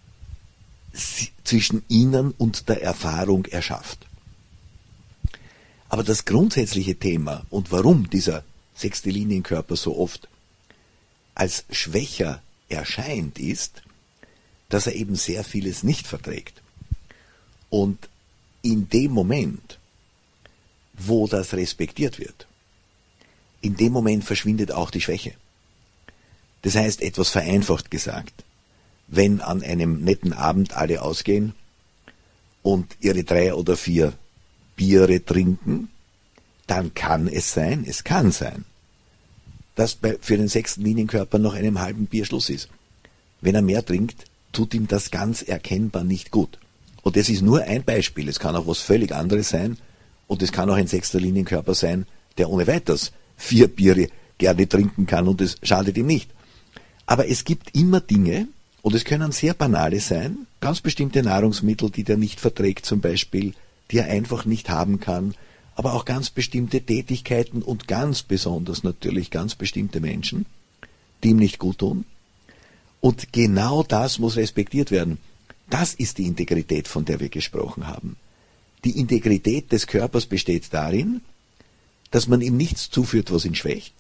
zwischen ihnen und der Erfahrung erschafft. Aber das grundsätzliche Thema und warum dieser sechste Linienkörper so oft als schwächer erscheint, ist, dass er eben sehr vieles nicht verträgt. Und in dem Moment, wo das respektiert wird, in dem Moment verschwindet auch die Schwäche. Das heißt, etwas vereinfacht gesagt, wenn an einem netten Abend alle ausgehen und ihre drei oder vier Biere trinken, dann kann es sein, es kann sein, dass bei, für den sechsten Linienkörper nach einem halben Bier Schluss ist. Wenn er mehr trinkt, tut ihm das ganz erkennbar nicht gut. Und das ist nur ein Beispiel. Es kann auch was völlig anderes sein. Und es kann auch ein sechster Linienkörper sein, der ohne weiteres vier Biere gerne trinken kann und es schadet ihm nicht. Aber es gibt immer Dinge, und es können sehr banale sein, ganz bestimmte Nahrungsmittel, die der nicht verträgt zum Beispiel, die er einfach nicht haben kann, aber auch ganz bestimmte Tätigkeiten und ganz besonders natürlich ganz bestimmte Menschen, die ihm nicht gut tun. Und genau das muss respektiert werden. Das ist die Integrität, von der wir gesprochen haben. Die Integrität des Körpers besteht darin, dass man ihm nichts zuführt, was ihn schwächt,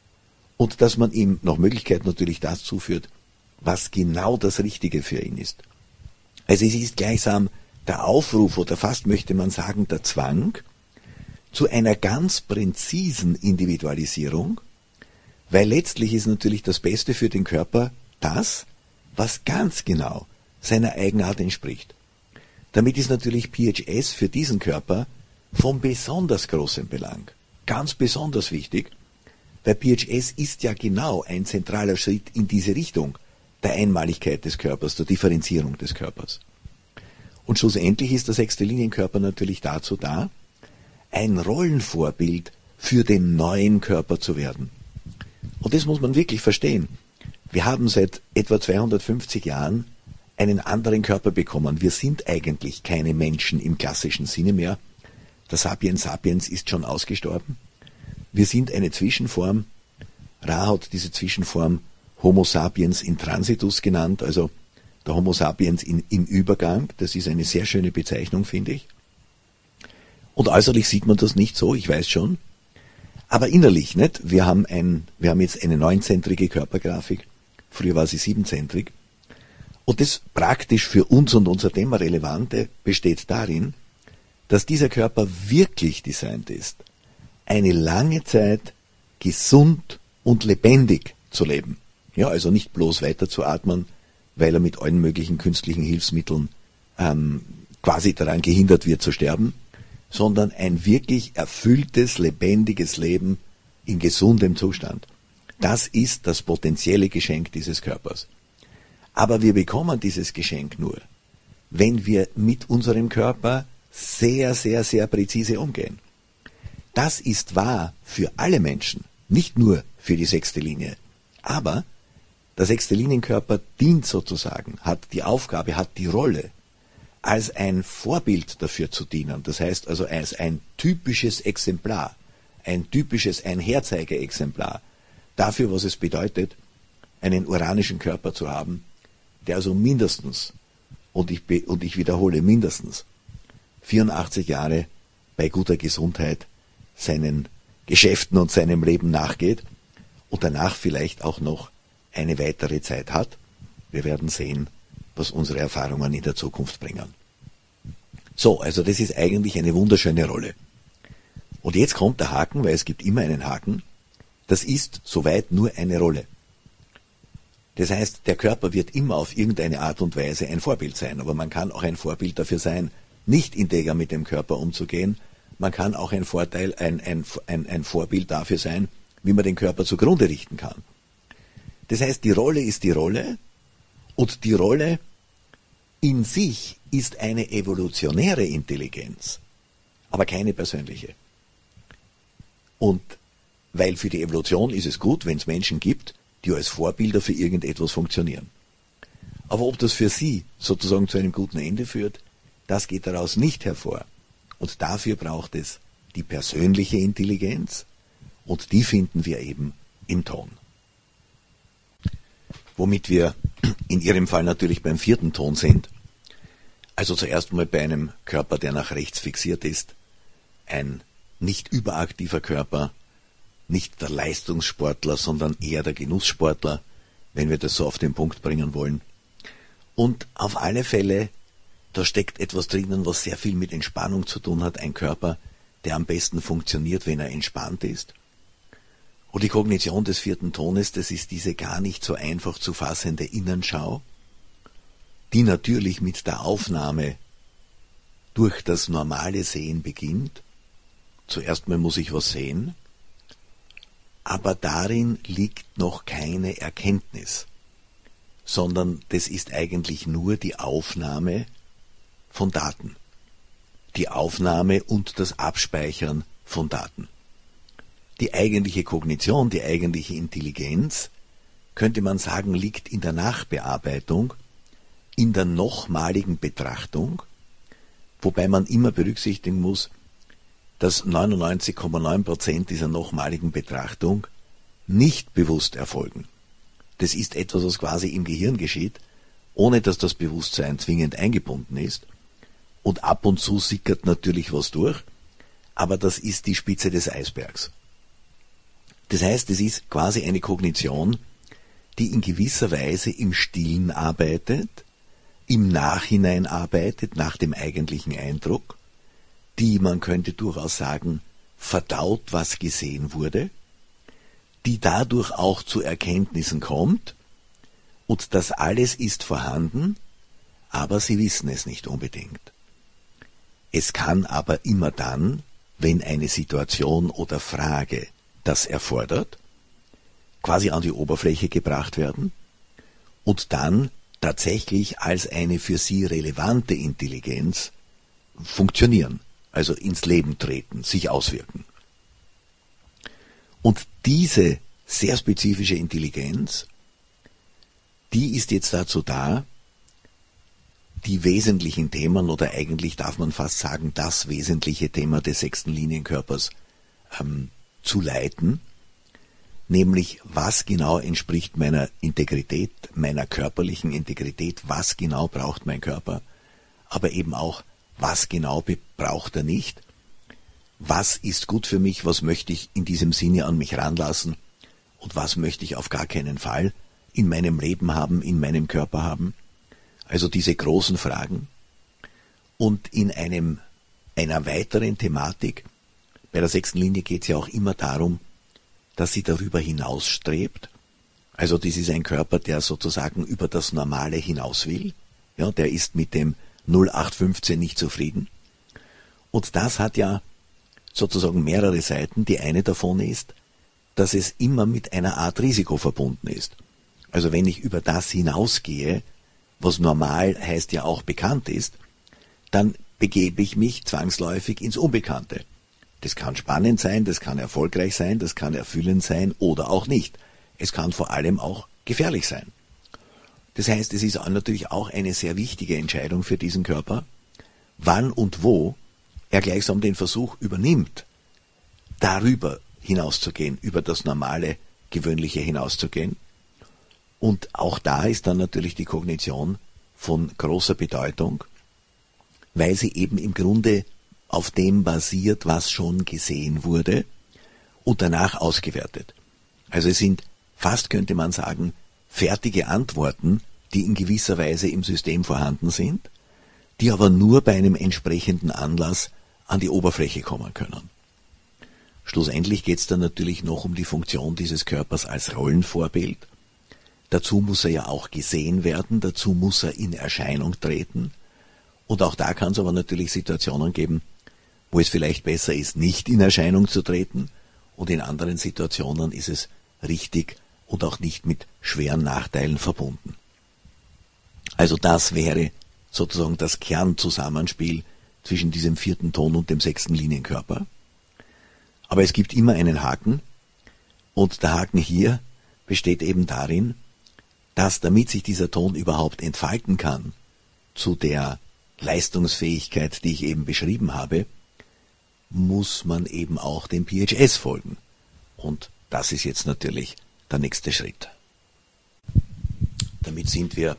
und dass man ihm nach Möglichkeit natürlich das zuführt, was genau das Richtige für ihn ist. Also es ist gleichsam der Aufruf, oder fast möchte man sagen der Zwang, zu einer ganz präzisen Individualisierung, weil letztlich ist natürlich das Beste für den Körper das, was ganz genau seiner Eigenart entspricht. Damit ist natürlich P H S für diesen Körper von besonders großem Belang, ganz besonders wichtig, weil P H S ist ja genau ein zentraler Schritt in diese Richtung der Einmaligkeit des Körpers, der Differenzierung des Körpers. Und schlussendlich ist der sechste Linienkörper natürlich dazu da, ein Rollenvorbild für den neuen Körper zu werden. Und das muss man wirklich verstehen. Wir haben seit etwa zweihundertfünfzig Jahren einen anderen Körper bekommen. Wir sind eigentlich keine Menschen im klassischen Sinne mehr. Der Sapiens sapiens ist schon ausgestorben. Wir sind eine Zwischenform. Ra hat diese Zwischenform Homo sapiens in transitus genannt, also der Homo sapiens in, im Übergang. Das ist eine sehr schöne Bezeichnung, finde ich. Und äußerlich sieht man das nicht so, ich weiß schon. Aber innerlich, nicht? Wir haben ein, wir haben jetzt eine neunzentrige Körpergrafik. Früher war sie siebenzentrig. Und das praktisch für uns und unser Thema Relevante besteht darin, dass dieser Körper wirklich designt ist, eine lange Zeit gesund und lebendig zu leben. Ja, also nicht bloß weiterzuatmen, weil er mit allen möglichen künstlichen Hilfsmitteln ähm, quasi daran gehindert wird zu sterben, sondern ein wirklich erfülltes, lebendiges Leben in gesundem Zustand. Das ist das potenzielle Geschenk dieses Körpers. Aber wir bekommen dieses Geschenk nur, wenn wir mit unserem Körper sehr, sehr, sehr präzise umgehen. Das ist wahr für alle Menschen, nicht nur für die sechste Linie. Aber der sechste Linienkörper dient sozusagen, hat die Aufgabe, hat die Rolle, als ein Vorbild dafür zu dienen. Das heißt also als ein typisches Exemplar, ein typisches, ein Herzeigeexemplar dafür, was es bedeutet, einen uranischen Körper zu haben, der also mindestens, und ich, be, und ich wiederhole, mindestens vierundachtzig Jahre bei guter Gesundheit seinen Geschäften und seinem Leben nachgeht und danach vielleicht auch noch eine weitere Zeit hat. Wir werden sehen, was unsere Erfahrungen in der Zukunft bringen. So, also das ist eigentlich eine wunderschöne Rolle. Und jetzt kommt der Haken, weil es gibt immer einen Haken. Das ist soweit nur eine Rolle. Das heißt, der Körper wird immer auf irgendeine Art und Weise ein Vorbild sein, aber man kann auch ein Vorbild dafür sein, nicht integer mit dem Körper umzugehen. Man kann auch ein Vorteil, ein, ein, ein, ein Vorbild dafür sein, wie man den Körper zugrunde richten kann. Das heißt, die Rolle ist die Rolle und die Rolle in sich ist eine evolutionäre Intelligenz, aber keine persönliche. Und weil für die Evolution ist es gut, wenn es Menschen gibt, die als Vorbilder für irgendetwas funktionieren. Aber ob das für sie sozusagen zu einem guten Ende führt, das geht daraus nicht hervor. Und dafür braucht es die persönliche Intelligenz und die finden wir eben im Ton. Womit wir in Ihrem Fall natürlich beim vierten Ton sind. Also zuerst mal bei einem Körper, der nach rechts fixiert ist, ein nicht überaktiver Körper, nicht der Leistungssportler, sondern eher der Genusssportler, wenn wir das so auf den Punkt bringen wollen. Und auf alle Fälle, da steckt etwas drinnen, was sehr viel mit Entspannung zu tun hat, ein Körper, der am besten funktioniert, wenn er entspannt ist. Und die Kognition des vierten Tones, das ist diese gar nicht so einfach zu fassende Innenschau, die natürlich mit der Aufnahme durch das normale Sehen beginnt. Zuerst mal muss ich was sehen, aber darin liegt noch keine Erkenntnis, sondern das ist eigentlich nur die Aufnahme von Daten, die Aufnahme und das Abspeichern von Daten. Die eigentliche Kognition, die eigentliche Intelligenz, könnte man sagen, liegt in der Nachbearbeitung, in der nochmaligen Betrachtung, wobei man immer berücksichtigen muss, dass neunundneunzig Komma neun Prozent dieser nochmaligen Betrachtung nicht bewusst erfolgen. Das ist etwas, was quasi im Gehirn geschieht, ohne dass das Bewusstsein zwingend eingebunden ist. Und ab und zu sickert natürlich was durch, aber das ist die Spitze des Eisbergs. Das heißt, es ist quasi eine Kognition, die in gewisser Weise im Stillen arbeitet, im Nachhinein arbeitet, nach dem eigentlichen Eindruck, die, man könnte durchaus sagen, verdaut, was gesehen wurde, die dadurch auch zu Erkenntnissen kommt, und das alles ist vorhanden, aber Sie wissen es nicht unbedingt. Es kann aber immer dann, wenn eine Situation oder Frage das erfordert, quasi an die Oberfläche gebracht werden und dann tatsächlich als eine für Sie relevante Intelligenz funktionieren, also ins Leben treten, sich auswirken. Und diese sehr spezifische Intelligenz, die ist jetzt dazu da, die wesentlichen Themen, oder eigentlich darf man fast sagen, das wesentliche Thema des sechsten Linienkörpers ähm, zu leiten, nämlich was genau entspricht meiner Integrität, meiner körperlichen Integrität, was genau braucht mein Körper, aber eben auch, was genau braucht er nicht, was ist gut für mich, was möchte ich in diesem Sinne an mich ranlassen und was möchte ich auf gar keinen Fall in meinem Leben haben, in meinem Körper haben. Also diese großen Fragen. Und in einem, einer weiteren Thematik, bei der sechsten Linie geht es ja auch immer darum, dass sie darüber hinausstrebt. Also das ist ein Körper, der sozusagen über das Normale hinaus will. Ja, der ist mit dem null acht fünfzehn nicht zufrieden. Und das hat ja sozusagen mehrere Seiten. Die eine davon ist, dass es immer mit einer Art Risiko verbunden ist. Also wenn ich über das hinausgehe, was normal heißt ja auch bekannt ist, dann begebe ich mich zwangsläufig ins Unbekannte. Das kann spannend sein, das kann erfolgreich sein, das kann erfüllend sein oder auch nicht. Es kann vor allem auch gefährlich sein. Das heißt, es ist natürlich auch eine sehr wichtige Entscheidung für diesen Körper, wann und wo er gleichsam den Versuch übernimmt, darüber hinauszugehen, über das normale, gewöhnliche hinauszugehen. Und auch da ist dann natürlich die Kognition von großer Bedeutung, weil sie eben im Grunde auf dem basiert, was schon gesehen wurde und danach ausgewertet. Also es sind fast, könnte man sagen, fertige Antworten, die in gewisser Weise im System vorhanden sind, die aber nur bei einem entsprechenden Anlass an die Oberfläche kommen können. Schlussendlich geht es dann natürlich noch um die Funktion dieses Körpers als Rollenvorbild. Dazu muss er ja auch gesehen werden, dazu muss er in Erscheinung treten. Und auch da kann es aber natürlich Situationen geben, wo es vielleicht besser ist, nicht in Erscheinung zu treten, und in anderen Situationen ist es richtig und auch nicht mit schweren Nachteilen verbunden. Also das wäre sozusagen das Kernzusammenspiel zwischen diesem vierten Ton und dem sechsten Linienkörper. Aber es gibt immer einen Haken, und der Haken hier besteht eben darin, dass, damit sich dieser Ton überhaupt entfalten kann zu der Leistungsfähigkeit, die ich eben beschrieben habe, muss man eben auch dem P H S folgen. Und das ist jetzt natürlich der nächste Schritt. Damit sind wir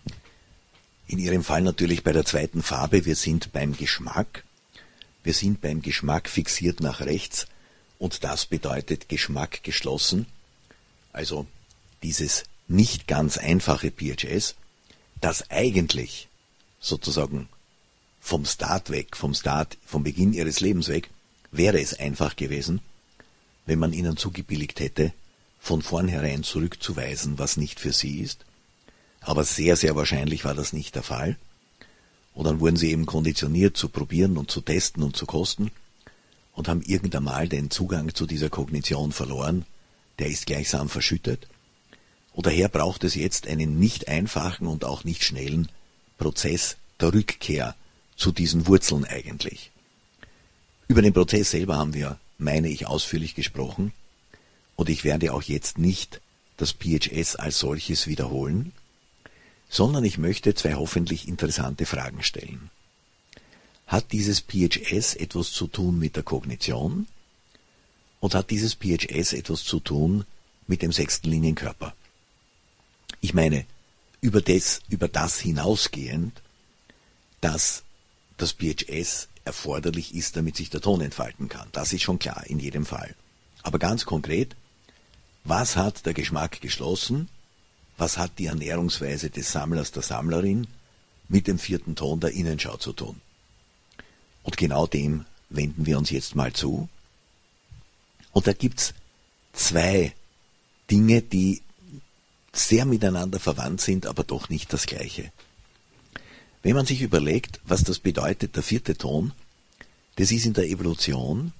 in Ihrem Fall natürlich bei der zweiten Farbe. Wir sind beim Geschmack. Wir sind beim Geschmack fixiert nach rechts, und das bedeutet Geschmack geschlossen. Also dieses nicht ganz einfache P H S, das eigentlich sozusagen vom Start weg, vom Start, vom Beginn Ihres Lebens weg, wäre es einfach gewesen, wenn man Ihnen zugebilligt hätte, von vornherein zurückzuweisen, was nicht für Sie ist. Aber sehr, sehr wahrscheinlich war das nicht der Fall. Und dann wurden Sie eben konditioniert zu probieren und zu testen und zu kosten und haben irgendwann mal den Zugang zu dieser Kognition verloren. Der ist gleichsam verschüttet. Und daher braucht es jetzt einen nicht einfachen und auch nicht schnellen Prozess der Rückkehr zu diesen Wurzeln eigentlich. Über den Prozess selber haben wir, meine ich, ausführlich gesprochen, und ich werde auch jetzt nicht das P H S als solches wiederholen, sondern ich möchte zwei hoffentlich interessante Fragen stellen. Hat dieses P H S etwas zu tun mit der Kognition, und hat dieses P H S etwas zu tun mit dem sechsten Linienkörper? Ich meine, über das, über das hinausgehend, dass das P H S erforderlich ist, damit sich der Ton entfalten kann. Das ist schon klar, in jedem Fall. Aber ganz konkret, was hat der Geschmack geschlossen, was hat die Ernährungsweise des Sammlers, der Sammlerin mit dem vierten Ton der Innenschau zu tun? Und genau dem wenden wir uns jetzt mal zu. Und da gibt's zwei Dinge, die sehr miteinander verwandt sind, aber doch nicht das Gleiche. Wenn man sich überlegt, was das bedeutet, der vierte Ton, das ist in der Evolution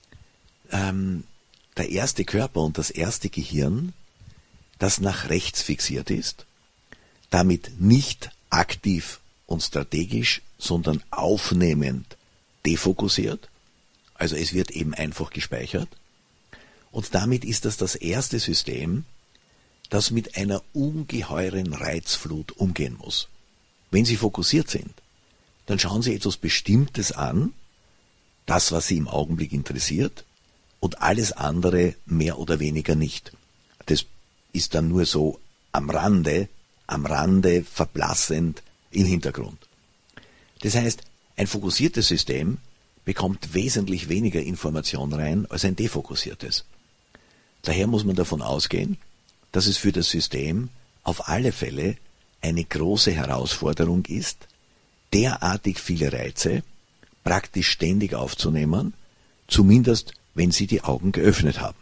ähm, der erste Körper und das erste Gehirn, das nach rechts fixiert ist, damit nicht aktiv und strategisch, sondern aufnehmend defokussiert. Also es wird eben einfach gespeichert. Und damit ist das das erste System, das mit einer ungeheuren Reizflut umgehen muss. Wenn Sie fokussiert sind, dann schauen Sie etwas Bestimmtes an, das, was Sie im Augenblick interessiert, und alles andere mehr oder weniger nicht. Das ist dann nur so am Rande, am Rande verblassend im Hintergrund. Das heißt, ein fokussiertes System bekommt wesentlich weniger Information rein als ein defokussiertes. Daher muss man davon ausgehen, dass es für das System auf alle Fälle eine große Herausforderung ist, derartig viele Reize praktisch ständig aufzunehmen, zumindest wenn Sie die Augen geöffnet haben.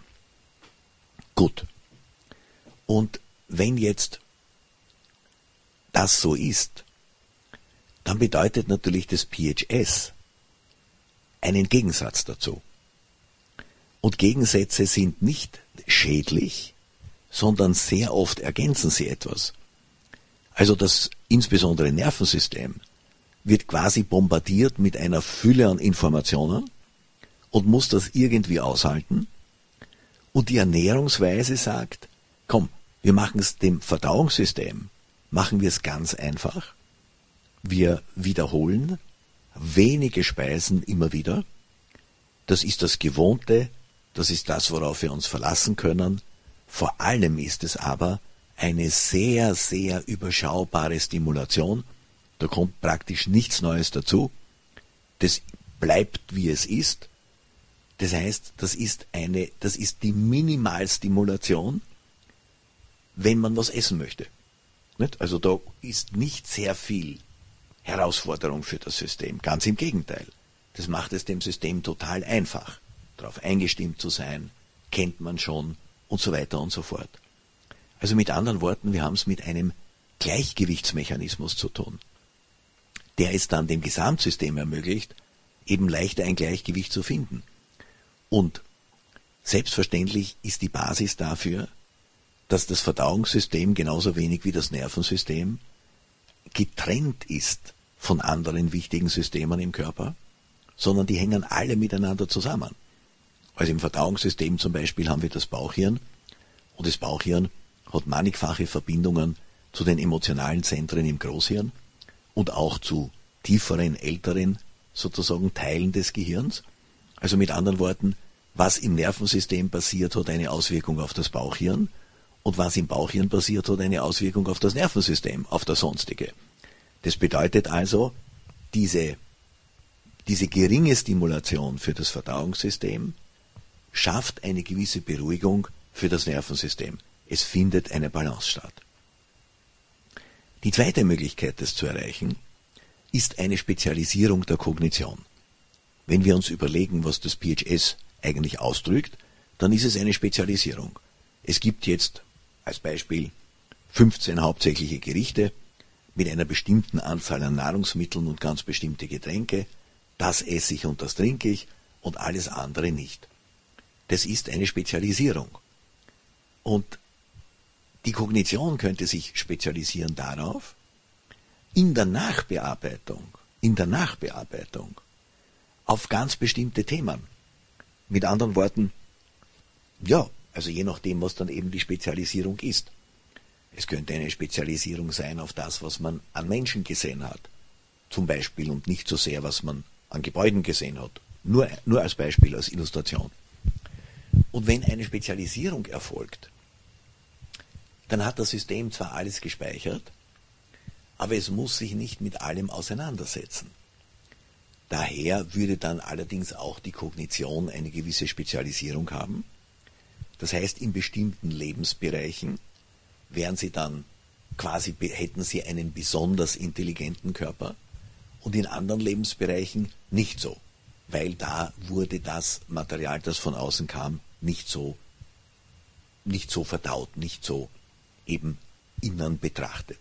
Gut. Und wenn jetzt das so ist, dann bedeutet natürlich das P H S einen Gegensatz dazu. Und Gegensätze sind nicht schädlich, sondern sehr oft ergänzen sie etwas. Also das insbesondere Nervensystem wird quasi bombardiert mit einer Fülle an Informationen und muss das irgendwie aushalten. Und die Ernährungsweise sagt, komm, wir machen es dem Verdauungssystem, machen wir es ganz einfach. Wir wiederholen wenige Speisen immer wieder. Das ist das Gewohnte, das ist das, worauf wir uns verlassen können. Vor allem ist es aber eine sehr, sehr überschaubare Stimulation. Da kommt praktisch nichts Neues dazu. Das bleibt, wie es ist. Das heißt, das ist eine, das ist die Minimalstimulation, wenn man was essen möchte. Nicht? Also da ist nicht sehr viel Herausforderung für das System. Ganz im Gegenteil. Das macht es dem System total einfach, darauf eingestimmt zu sein, kennt man schon und so weiter und so fort. Also mit anderen Worten, wir haben es mit einem Gleichgewichtsmechanismus zu tun, der es dann dem Gesamtsystem ermöglicht, eben leichter ein Gleichgewicht zu finden. Und selbstverständlich ist die Basis dafür, dass das Verdauungssystem genauso wenig wie das Nervensystem getrennt ist von anderen wichtigen Systemen im Körper, sondern die hängen alle miteinander zusammen. Also im Verdauungssystem zum Beispiel haben wir das Bauchhirn und das Bauchhirn hat mannigfache Verbindungen zu den emotionalen Zentren im Großhirn und auch zu tieferen, älteren sozusagen Teilen des Gehirns. Also mit anderen Worten, was im Nervensystem passiert, hat eine Auswirkung auf das Bauchhirn und was im Bauchhirn passiert, hat eine Auswirkung auf das Nervensystem, auf das sonstige. Das bedeutet also, diese, diese geringe Stimulation für das Verdauungssystem schafft eine gewisse Beruhigung für das Nervensystem. Es findet eine Balance statt. Die zweite Möglichkeit, das zu erreichen, ist eine Spezialisierung der Kognition. Wenn wir uns überlegen, was das P H S eigentlich ausdrückt, dann ist es eine Spezialisierung. Es gibt jetzt als Beispiel fünfzehn hauptsächliche Gerichte mit einer bestimmten Anzahl an Nahrungsmitteln und ganz bestimmte Getränke. Das esse ich und das trinke ich und alles andere nicht. Das ist eine Spezialisierung. Und die Kognition könnte sich spezialisieren darauf, in der Nachbearbeitung, in der Nachbearbeitung auf ganz bestimmte Themen. Mit anderen Worten, ja, also je nachdem, was dann eben die Spezialisierung ist. Es könnte eine Spezialisierung sein auf das, was man an Menschen gesehen hat. Zum Beispiel und nicht so sehr, was man an Gebäuden gesehen hat. Nur, nur als Beispiel, als Illustration. Und wenn eine Spezialisierung erfolgt, dann hat das System zwar alles gespeichert, aber es muss sich nicht mit allem auseinandersetzen. Daher würde dann allerdings auch die Kognition eine gewisse Spezialisierung haben. Das heißt, in bestimmten Lebensbereichen wären sie dann quasi, hätten sie einen besonders intelligenten Körper und in anderen Lebensbereichen nicht so, weil da wurde das Material, das von außen kam, nicht so, nicht so verdaut, nicht so eben innen betrachtet.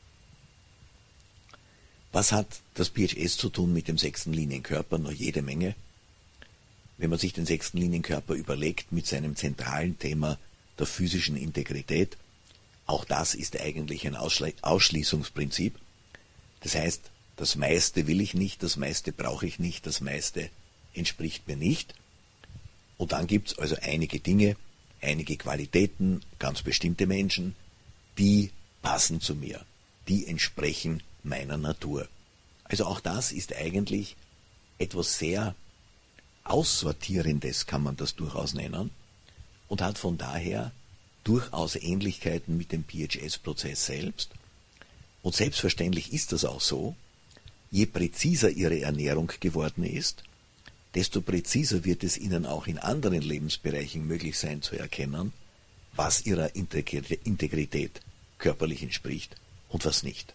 Was hat das P H S zu tun mit dem sechsten Linienkörper? Noch jede Menge. Wenn man sich den sechsten Linienkörper überlegt mit seinem zentralen Thema der physischen Integrität, auch das ist eigentlich ein Ausschli- Ausschließungsprinzip. Das heißt, das meiste will ich nicht, das meiste brauche ich nicht, das meiste entspricht mir nicht. Und dann gibt es also einige Dinge, einige Qualitäten, ganz bestimmte Menschen, die passen zu mir, die entsprechen meiner Natur. Also auch das ist eigentlich etwas sehr Aussortierendes, kann man das durchaus nennen, und hat von daher durchaus Ähnlichkeiten mit dem P H S-Prozess selbst. Und selbstverständlich ist das auch so, je präziser Ihre Ernährung geworden ist, desto präziser wird es Ihnen auch in anderen Lebensbereichen möglich sein zu erkennen, was Ihrer Integrität körperlich entspricht und was nicht.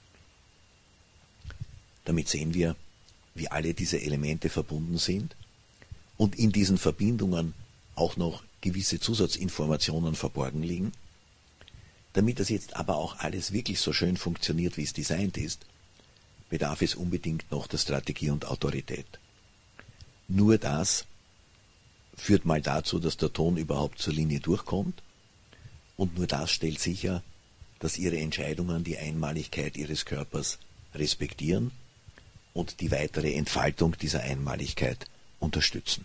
Damit sehen wir, wie alle diese Elemente verbunden sind und in diesen Verbindungen auch noch gewisse Zusatzinformationen verborgen liegen. Damit das jetzt aber auch alles wirklich so schön funktioniert, wie es designt ist, bedarf es unbedingt noch der Strategie und Autorität. Nur das führt mal dazu, dass der Ton überhaupt zur Linie durchkommt und nur das stellt sicher, dass Ihre Entscheidungen die Einmaligkeit Ihres Körpers respektieren und die weitere Entfaltung dieser Einmaligkeit unterstützen.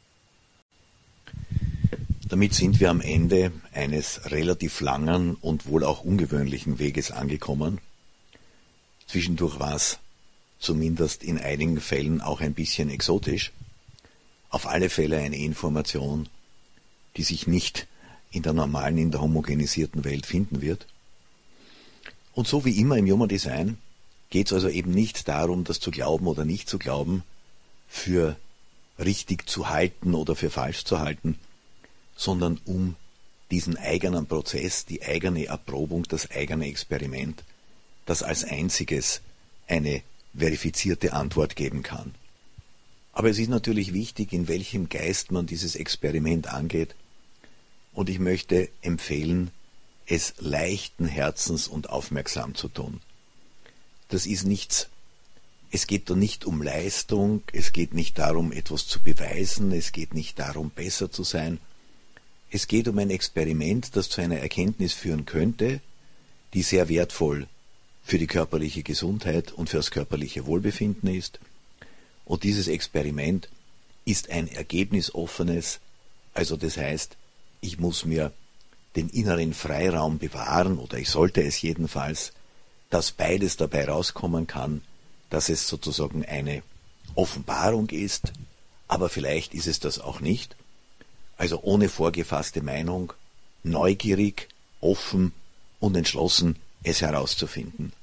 Damit sind wir am Ende eines relativ langen und wohl auch ungewöhnlichen Weges angekommen. Zwischendurch war es zumindest in einigen Fällen auch ein bisschen exotisch. Auf alle Fälle eine Information, die sich nicht in der normalen, in der homogenisierten Welt finden wird. Und so wie immer im Human Design geht es also eben nicht darum, das zu glauben oder nicht zu glauben, für richtig zu halten oder für falsch zu halten, sondern um diesen eigenen Prozess, die eigene Erprobung, das eigene Experiment, das als einziges eine verifizierte Antwort geben kann. Aber es ist natürlich wichtig, in welchem Geist man dieses Experiment angeht, und ich möchte empfehlen, es leichten Herzens und aufmerksam zu tun. Das ist nichts, es geht da nicht um Leistung, es geht nicht darum, etwas zu beweisen, es geht nicht darum, besser zu sein. Es geht um ein Experiment, das zu einer Erkenntnis führen könnte, die sehr wertvoll für die körperliche Gesundheit und für das körperliche Wohlbefinden ist. Und dieses Experiment ist ein ergebnisoffenes, also das heißt, ich muss mir den inneren Freiraum bewahren, oder ich sollte es jedenfalls, dass beides dabei rauskommen kann, dass es sozusagen eine Offenbarung ist, aber vielleicht ist es das auch nicht. Also ohne vorgefasste Meinung, neugierig, offen und entschlossen, es herauszufinden.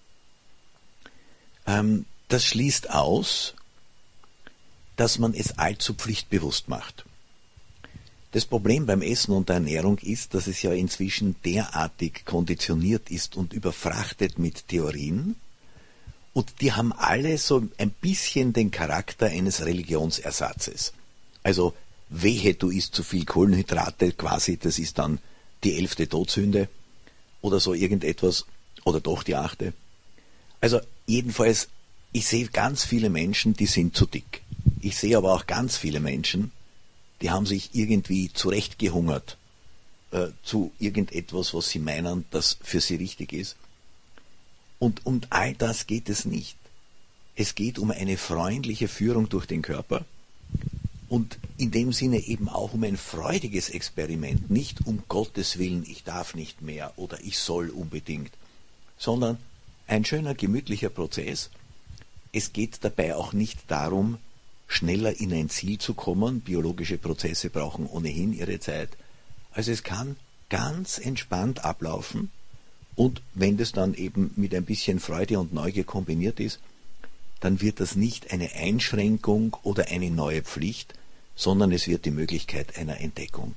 Ähm, das schließt aus, dass man es allzu pflichtbewusst macht. Das Problem beim Essen und der Ernährung ist, dass es ja inzwischen derartig konditioniert ist und überfrachtet mit Theorien, und die haben alle so ein bisschen den Charakter eines Religionsersatzes. Also wehe, du isst zu viel Kohlenhydrate, quasi, das ist dann die elfte Todsünde oder so irgendetwas, oder doch die achte. Also jedenfalls, ich sehe ganz viele Menschen, die sind zu dick. Ich sehe aber auch ganz viele Menschen, die haben sich irgendwie zurechtgehungert äh, zu irgendetwas, was sie meinen, das für sie richtig ist. Und um all das geht es nicht. Es geht um eine freundliche Führung durch den Körper und in dem Sinne eben auch um ein freudiges Experiment, nicht um Gottes Willen, ich darf nicht mehr oder ich soll unbedingt, sondern ein schöner, gemütlicher Prozess. Es geht dabei auch nicht darum, schneller in ein Ziel zu kommen. Biologische Prozesse brauchen ohnehin ihre Zeit. Also es kann ganz entspannt ablaufen, und wenn das dann eben mit ein bisschen Freude und Neugier kombiniert ist, dann wird das nicht eine Einschränkung oder eine neue Pflicht, sondern es wird die Möglichkeit einer Entdeckung.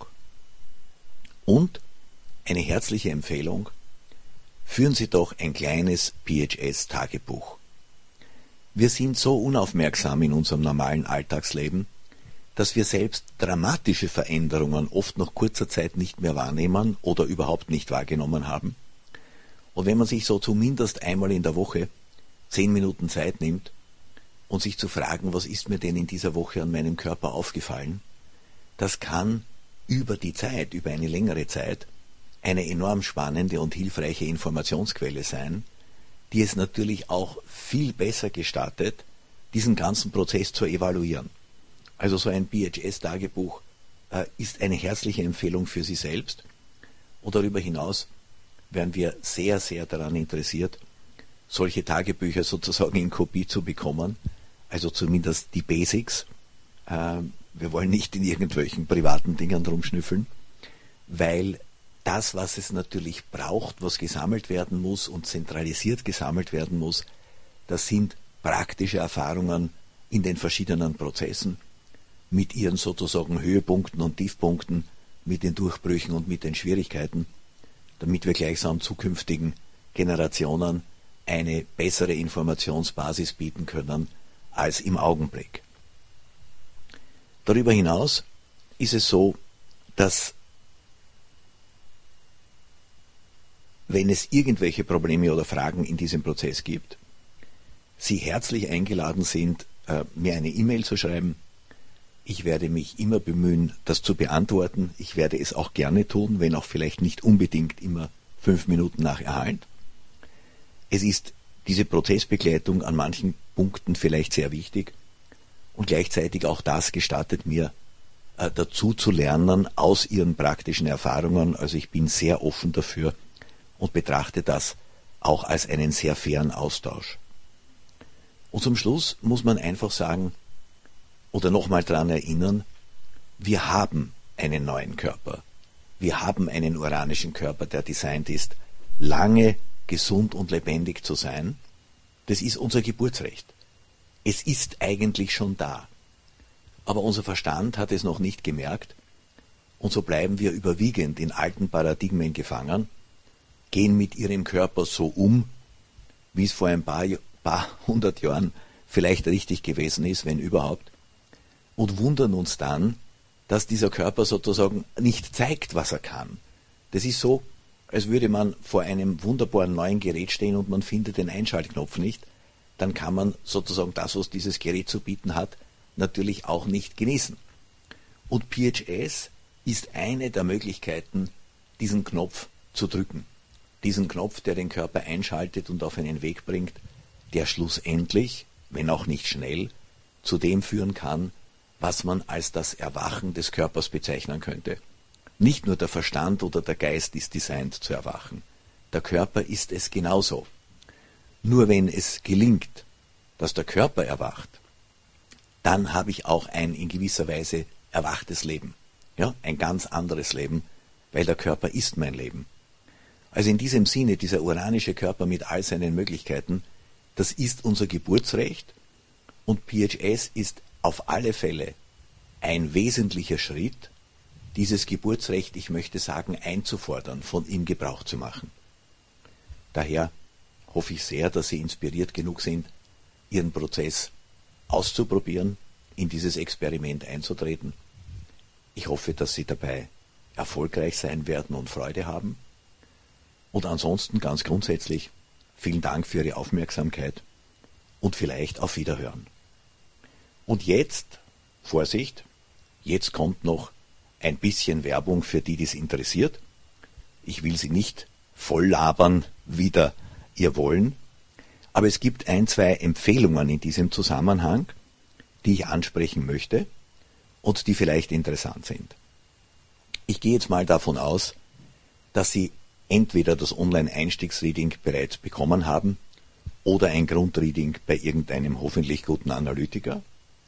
Und eine herzliche Empfehlung: Führen Sie doch ein kleines P H S-Tagebuch. Wir sind so unaufmerksam in unserem normalen Alltagsleben, dass wir selbst dramatische Veränderungen oft nach kurzer Zeit nicht mehr wahrnehmen oder überhaupt nicht wahrgenommen haben. Und wenn man sich so zumindest einmal in der Woche zehn Minuten Zeit nimmt und sich zu fragen, was ist mir denn in dieser Woche an meinem Körper aufgefallen, das kann über die Zeit, über eine längere Zeit, eine enorm spannende und hilfreiche Informationsquelle sein, die es natürlich auch viel besser gestattet, diesen ganzen Prozess zu evaluieren. Also so ein P H S-Tagebuch äh, ist eine herzliche Empfehlung für Sie selbst, und darüber hinaus wären wir sehr, sehr daran interessiert, solche Tagebücher sozusagen in Kopie zu bekommen, also zumindest die Basics. Äh, wir wollen nicht in irgendwelchen privaten Dingen rumschnüffeln, weil das, was es natürlich braucht, was gesammelt werden muss und zentralisiert gesammelt werden muss, das sind praktische Erfahrungen in den verschiedenen Prozessen mit ihren sozusagen Höhepunkten und Tiefpunkten, mit den Durchbrüchen und mit den Schwierigkeiten, damit wir gleichsam zukünftigen Generationen eine bessere Informationsbasis bieten können als im Augenblick. Darüber hinaus ist es so, dass wenn es irgendwelche Probleme oder Fragen in diesem Prozess gibt, Sie herzlich eingeladen sind, mir eine E-Mail zu schreiben. Ich werde mich immer bemühen, das zu beantworten. Ich werde es auch gerne tun, wenn auch vielleicht nicht unbedingt immer fünf Minuten nach Erhalt. Es ist diese Prozessbegleitung an manchen Punkten vielleicht sehr wichtig und gleichzeitig auch das gestattet mir, äh, dazu zu lernen aus Ihren praktischen Erfahrungen. Also ich bin sehr offen dafür und betrachte das auch als einen sehr fairen Austausch. Und zum Schluss muss man einfach sagen oder nochmal daran erinnern, wir haben einen neuen Körper. Wir haben einen uranischen Körper, der designt ist, lange gesund und lebendig zu sein. Das ist unser Geburtsrecht. Es ist eigentlich schon da. Aber unser Verstand hat es noch nicht gemerkt und so bleiben wir überwiegend in alten Paradigmen gefangen, gehen mit ihrem Körper so um, wie es vor ein paar, paar hundert Jahren vielleicht richtig gewesen ist, wenn überhaupt, und wundern uns dann, dass dieser Körper sozusagen nicht zeigt, was er kann. Das ist so, als würde man vor einem wunderbaren neuen Gerät stehen und man findet den Einschaltknopf nicht, dann kann man sozusagen das, was dieses Gerät zu bieten hat, natürlich auch nicht genießen. Und P H S ist eine der Möglichkeiten, diesen Knopf zu drücken. Diesen Knopf, der den Körper einschaltet und auf einen Weg bringt, der schlussendlich, wenn auch nicht schnell, zu dem führen kann, was man als das Erwachen des Körpers bezeichnen könnte. Nicht nur der Verstand oder der Geist ist designt zu erwachen. Der Körper ist es genauso. Nur wenn es gelingt, dass der Körper erwacht, dann habe ich auch ein in gewisser Weise erwachtes Leben. Ja, ein ganz anderes Leben, weil der Körper ist mein Leben. Also in diesem Sinne, dieser uranische Körper mit all seinen Möglichkeiten, das ist unser Geburtsrecht und P H S ist auf alle Fälle ein wesentlicher Schritt, dieses Geburtsrecht, ich möchte sagen, einzufordern, von ihm Gebrauch zu machen. Daher hoffe ich sehr, dass Sie inspiriert genug sind, Ihren Prozess auszuprobieren, in dieses Experiment einzutreten. Ich hoffe, dass Sie dabei erfolgreich sein werden und Freude haben. Und ansonsten ganz grundsätzlich vielen Dank für Ihre Aufmerksamkeit und vielleicht auf Wiederhören. Und jetzt, Vorsicht, jetzt kommt noch ein bisschen Werbung für die, die es interessiert. Ich will Sie nicht voll labern, wider Ihr Wollen, aber es gibt ein, zwei Empfehlungen in diesem Zusammenhang, die ich ansprechen möchte und die vielleicht interessant sind. Ich gehe jetzt mal davon aus, dass Sie entweder das Online-Einstiegsreading bereits bekommen haben oder ein Grundreading bei irgendeinem hoffentlich guten Analytiker.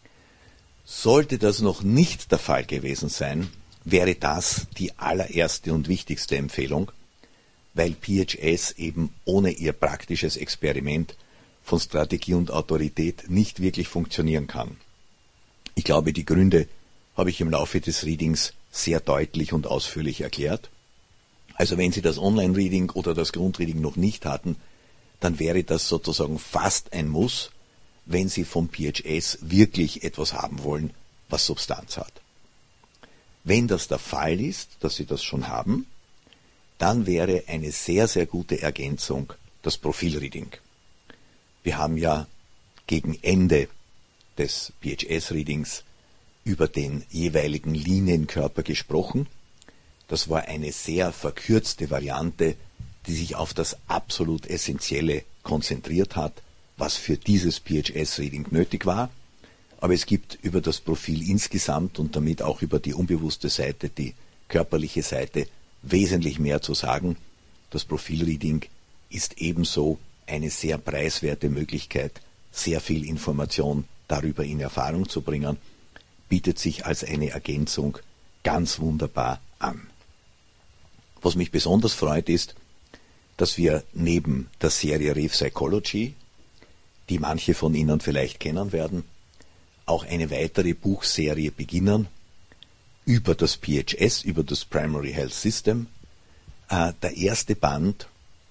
Sollte das noch nicht der Fall gewesen sein, wäre das die allererste und wichtigste Empfehlung, weil P H S eben ohne ihr praktisches Experiment von Strategie und Autorität nicht wirklich funktionieren kann. Ich glaube, die Gründe habe ich im Laufe des Readings sehr deutlich und ausführlich erklärt. Also wenn Sie das Online-Reading oder das Grundreading noch nicht hatten, dann wäre das sozusagen fast ein Muss, wenn Sie vom P H S wirklich etwas haben wollen, was Substanz hat. Wenn das der Fall ist, dass Sie das schon haben, dann wäre eine sehr, sehr gute Ergänzung das Profilreading. Wir haben ja gegen Ende des P H S-Readings über den jeweiligen Linienkörper gesprochen. Das war eine sehr verkürzte Variante, die sich auf das absolut Essentielle konzentriert hat, was für dieses P H S-Reading nötig war. Aber es gibt über das Profil insgesamt und damit auch über die unbewusste Seite, die körperliche Seite, wesentlich mehr zu sagen. Das Profilreading ist ebenso eine sehr preiswerte Möglichkeit, sehr viel Information darüber in Erfahrung zu bringen, bietet sich als eine Ergänzung ganz wunderbar an. Was mich besonders freut ist, dass wir neben der Serie Reef Psychology, die manche von Ihnen vielleicht kennen werden, auch eine weitere Buchserie beginnen über das P H S, über das Primary Health System. Äh, der erste Band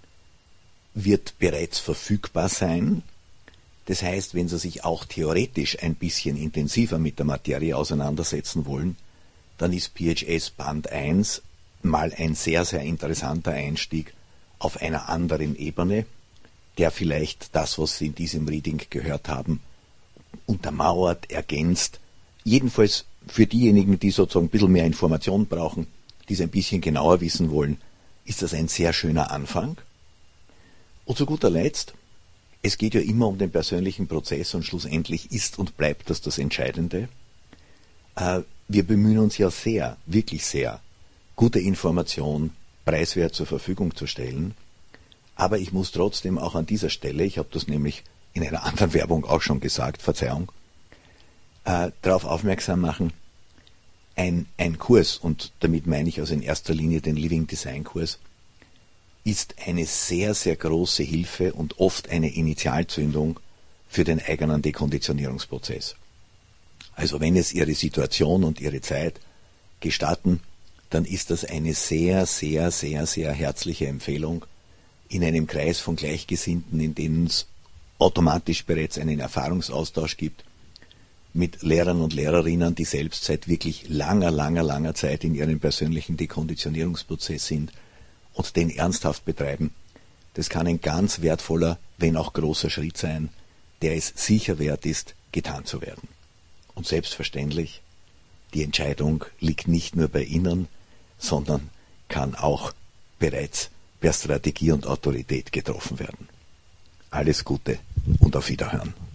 wird bereits verfügbar sein. Das heißt, wenn Sie sich auch theoretisch ein bisschen intensiver mit der Materie auseinandersetzen wollen, dann ist P H S Band eins mal ein sehr, sehr interessanter Einstieg auf einer anderen Ebene, der vielleicht das, was Sie in diesem Reading gehört haben, untermauert, ergänzt, jedenfalls für diejenigen, die sozusagen ein bisschen mehr Informationen brauchen, die es ein bisschen genauer wissen wollen, ist das ein sehr schöner Anfang. Und zu guter Letzt, es geht ja immer um den persönlichen Prozess und schlussendlich ist und bleibt das das Entscheidende. Wir bemühen uns ja sehr, wirklich sehr, gute Information preiswert zur Verfügung zu stellen. Aber ich muss trotzdem auch an dieser Stelle, ich habe das nämlich in einer anderen Werbung auch schon gesagt, Verzeihung, äh, darauf aufmerksam machen, ein, ein Kurs, und damit meine ich also in erster Linie den Living Design Kurs, ist eine sehr, sehr große Hilfe und oft eine Initialzündung für den eigenen Dekonditionierungsprozess. Also wenn es Ihre Situation und Ihre Zeit gestatten, dann ist das eine sehr, sehr, sehr, sehr herzliche Empfehlung in einem Kreis von Gleichgesinnten, in denen es automatisch bereits einen Erfahrungsaustausch gibt, mit Lehrern und Lehrerinnen, die selbst seit wirklich langer, langer, langer Zeit in ihrem persönlichen Dekonditionierungsprozess sind und den ernsthaft betreiben. Das kann ein ganz wertvoller, wenn auch großer Schritt sein, der es sicher wert ist, getan zu werden. Und selbstverständlich, die Entscheidung liegt nicht nur bei Ihnen, sondern kann auch bereits per Strategie und Autorität getroffen werden. Alles Gute und auf Wiederhören.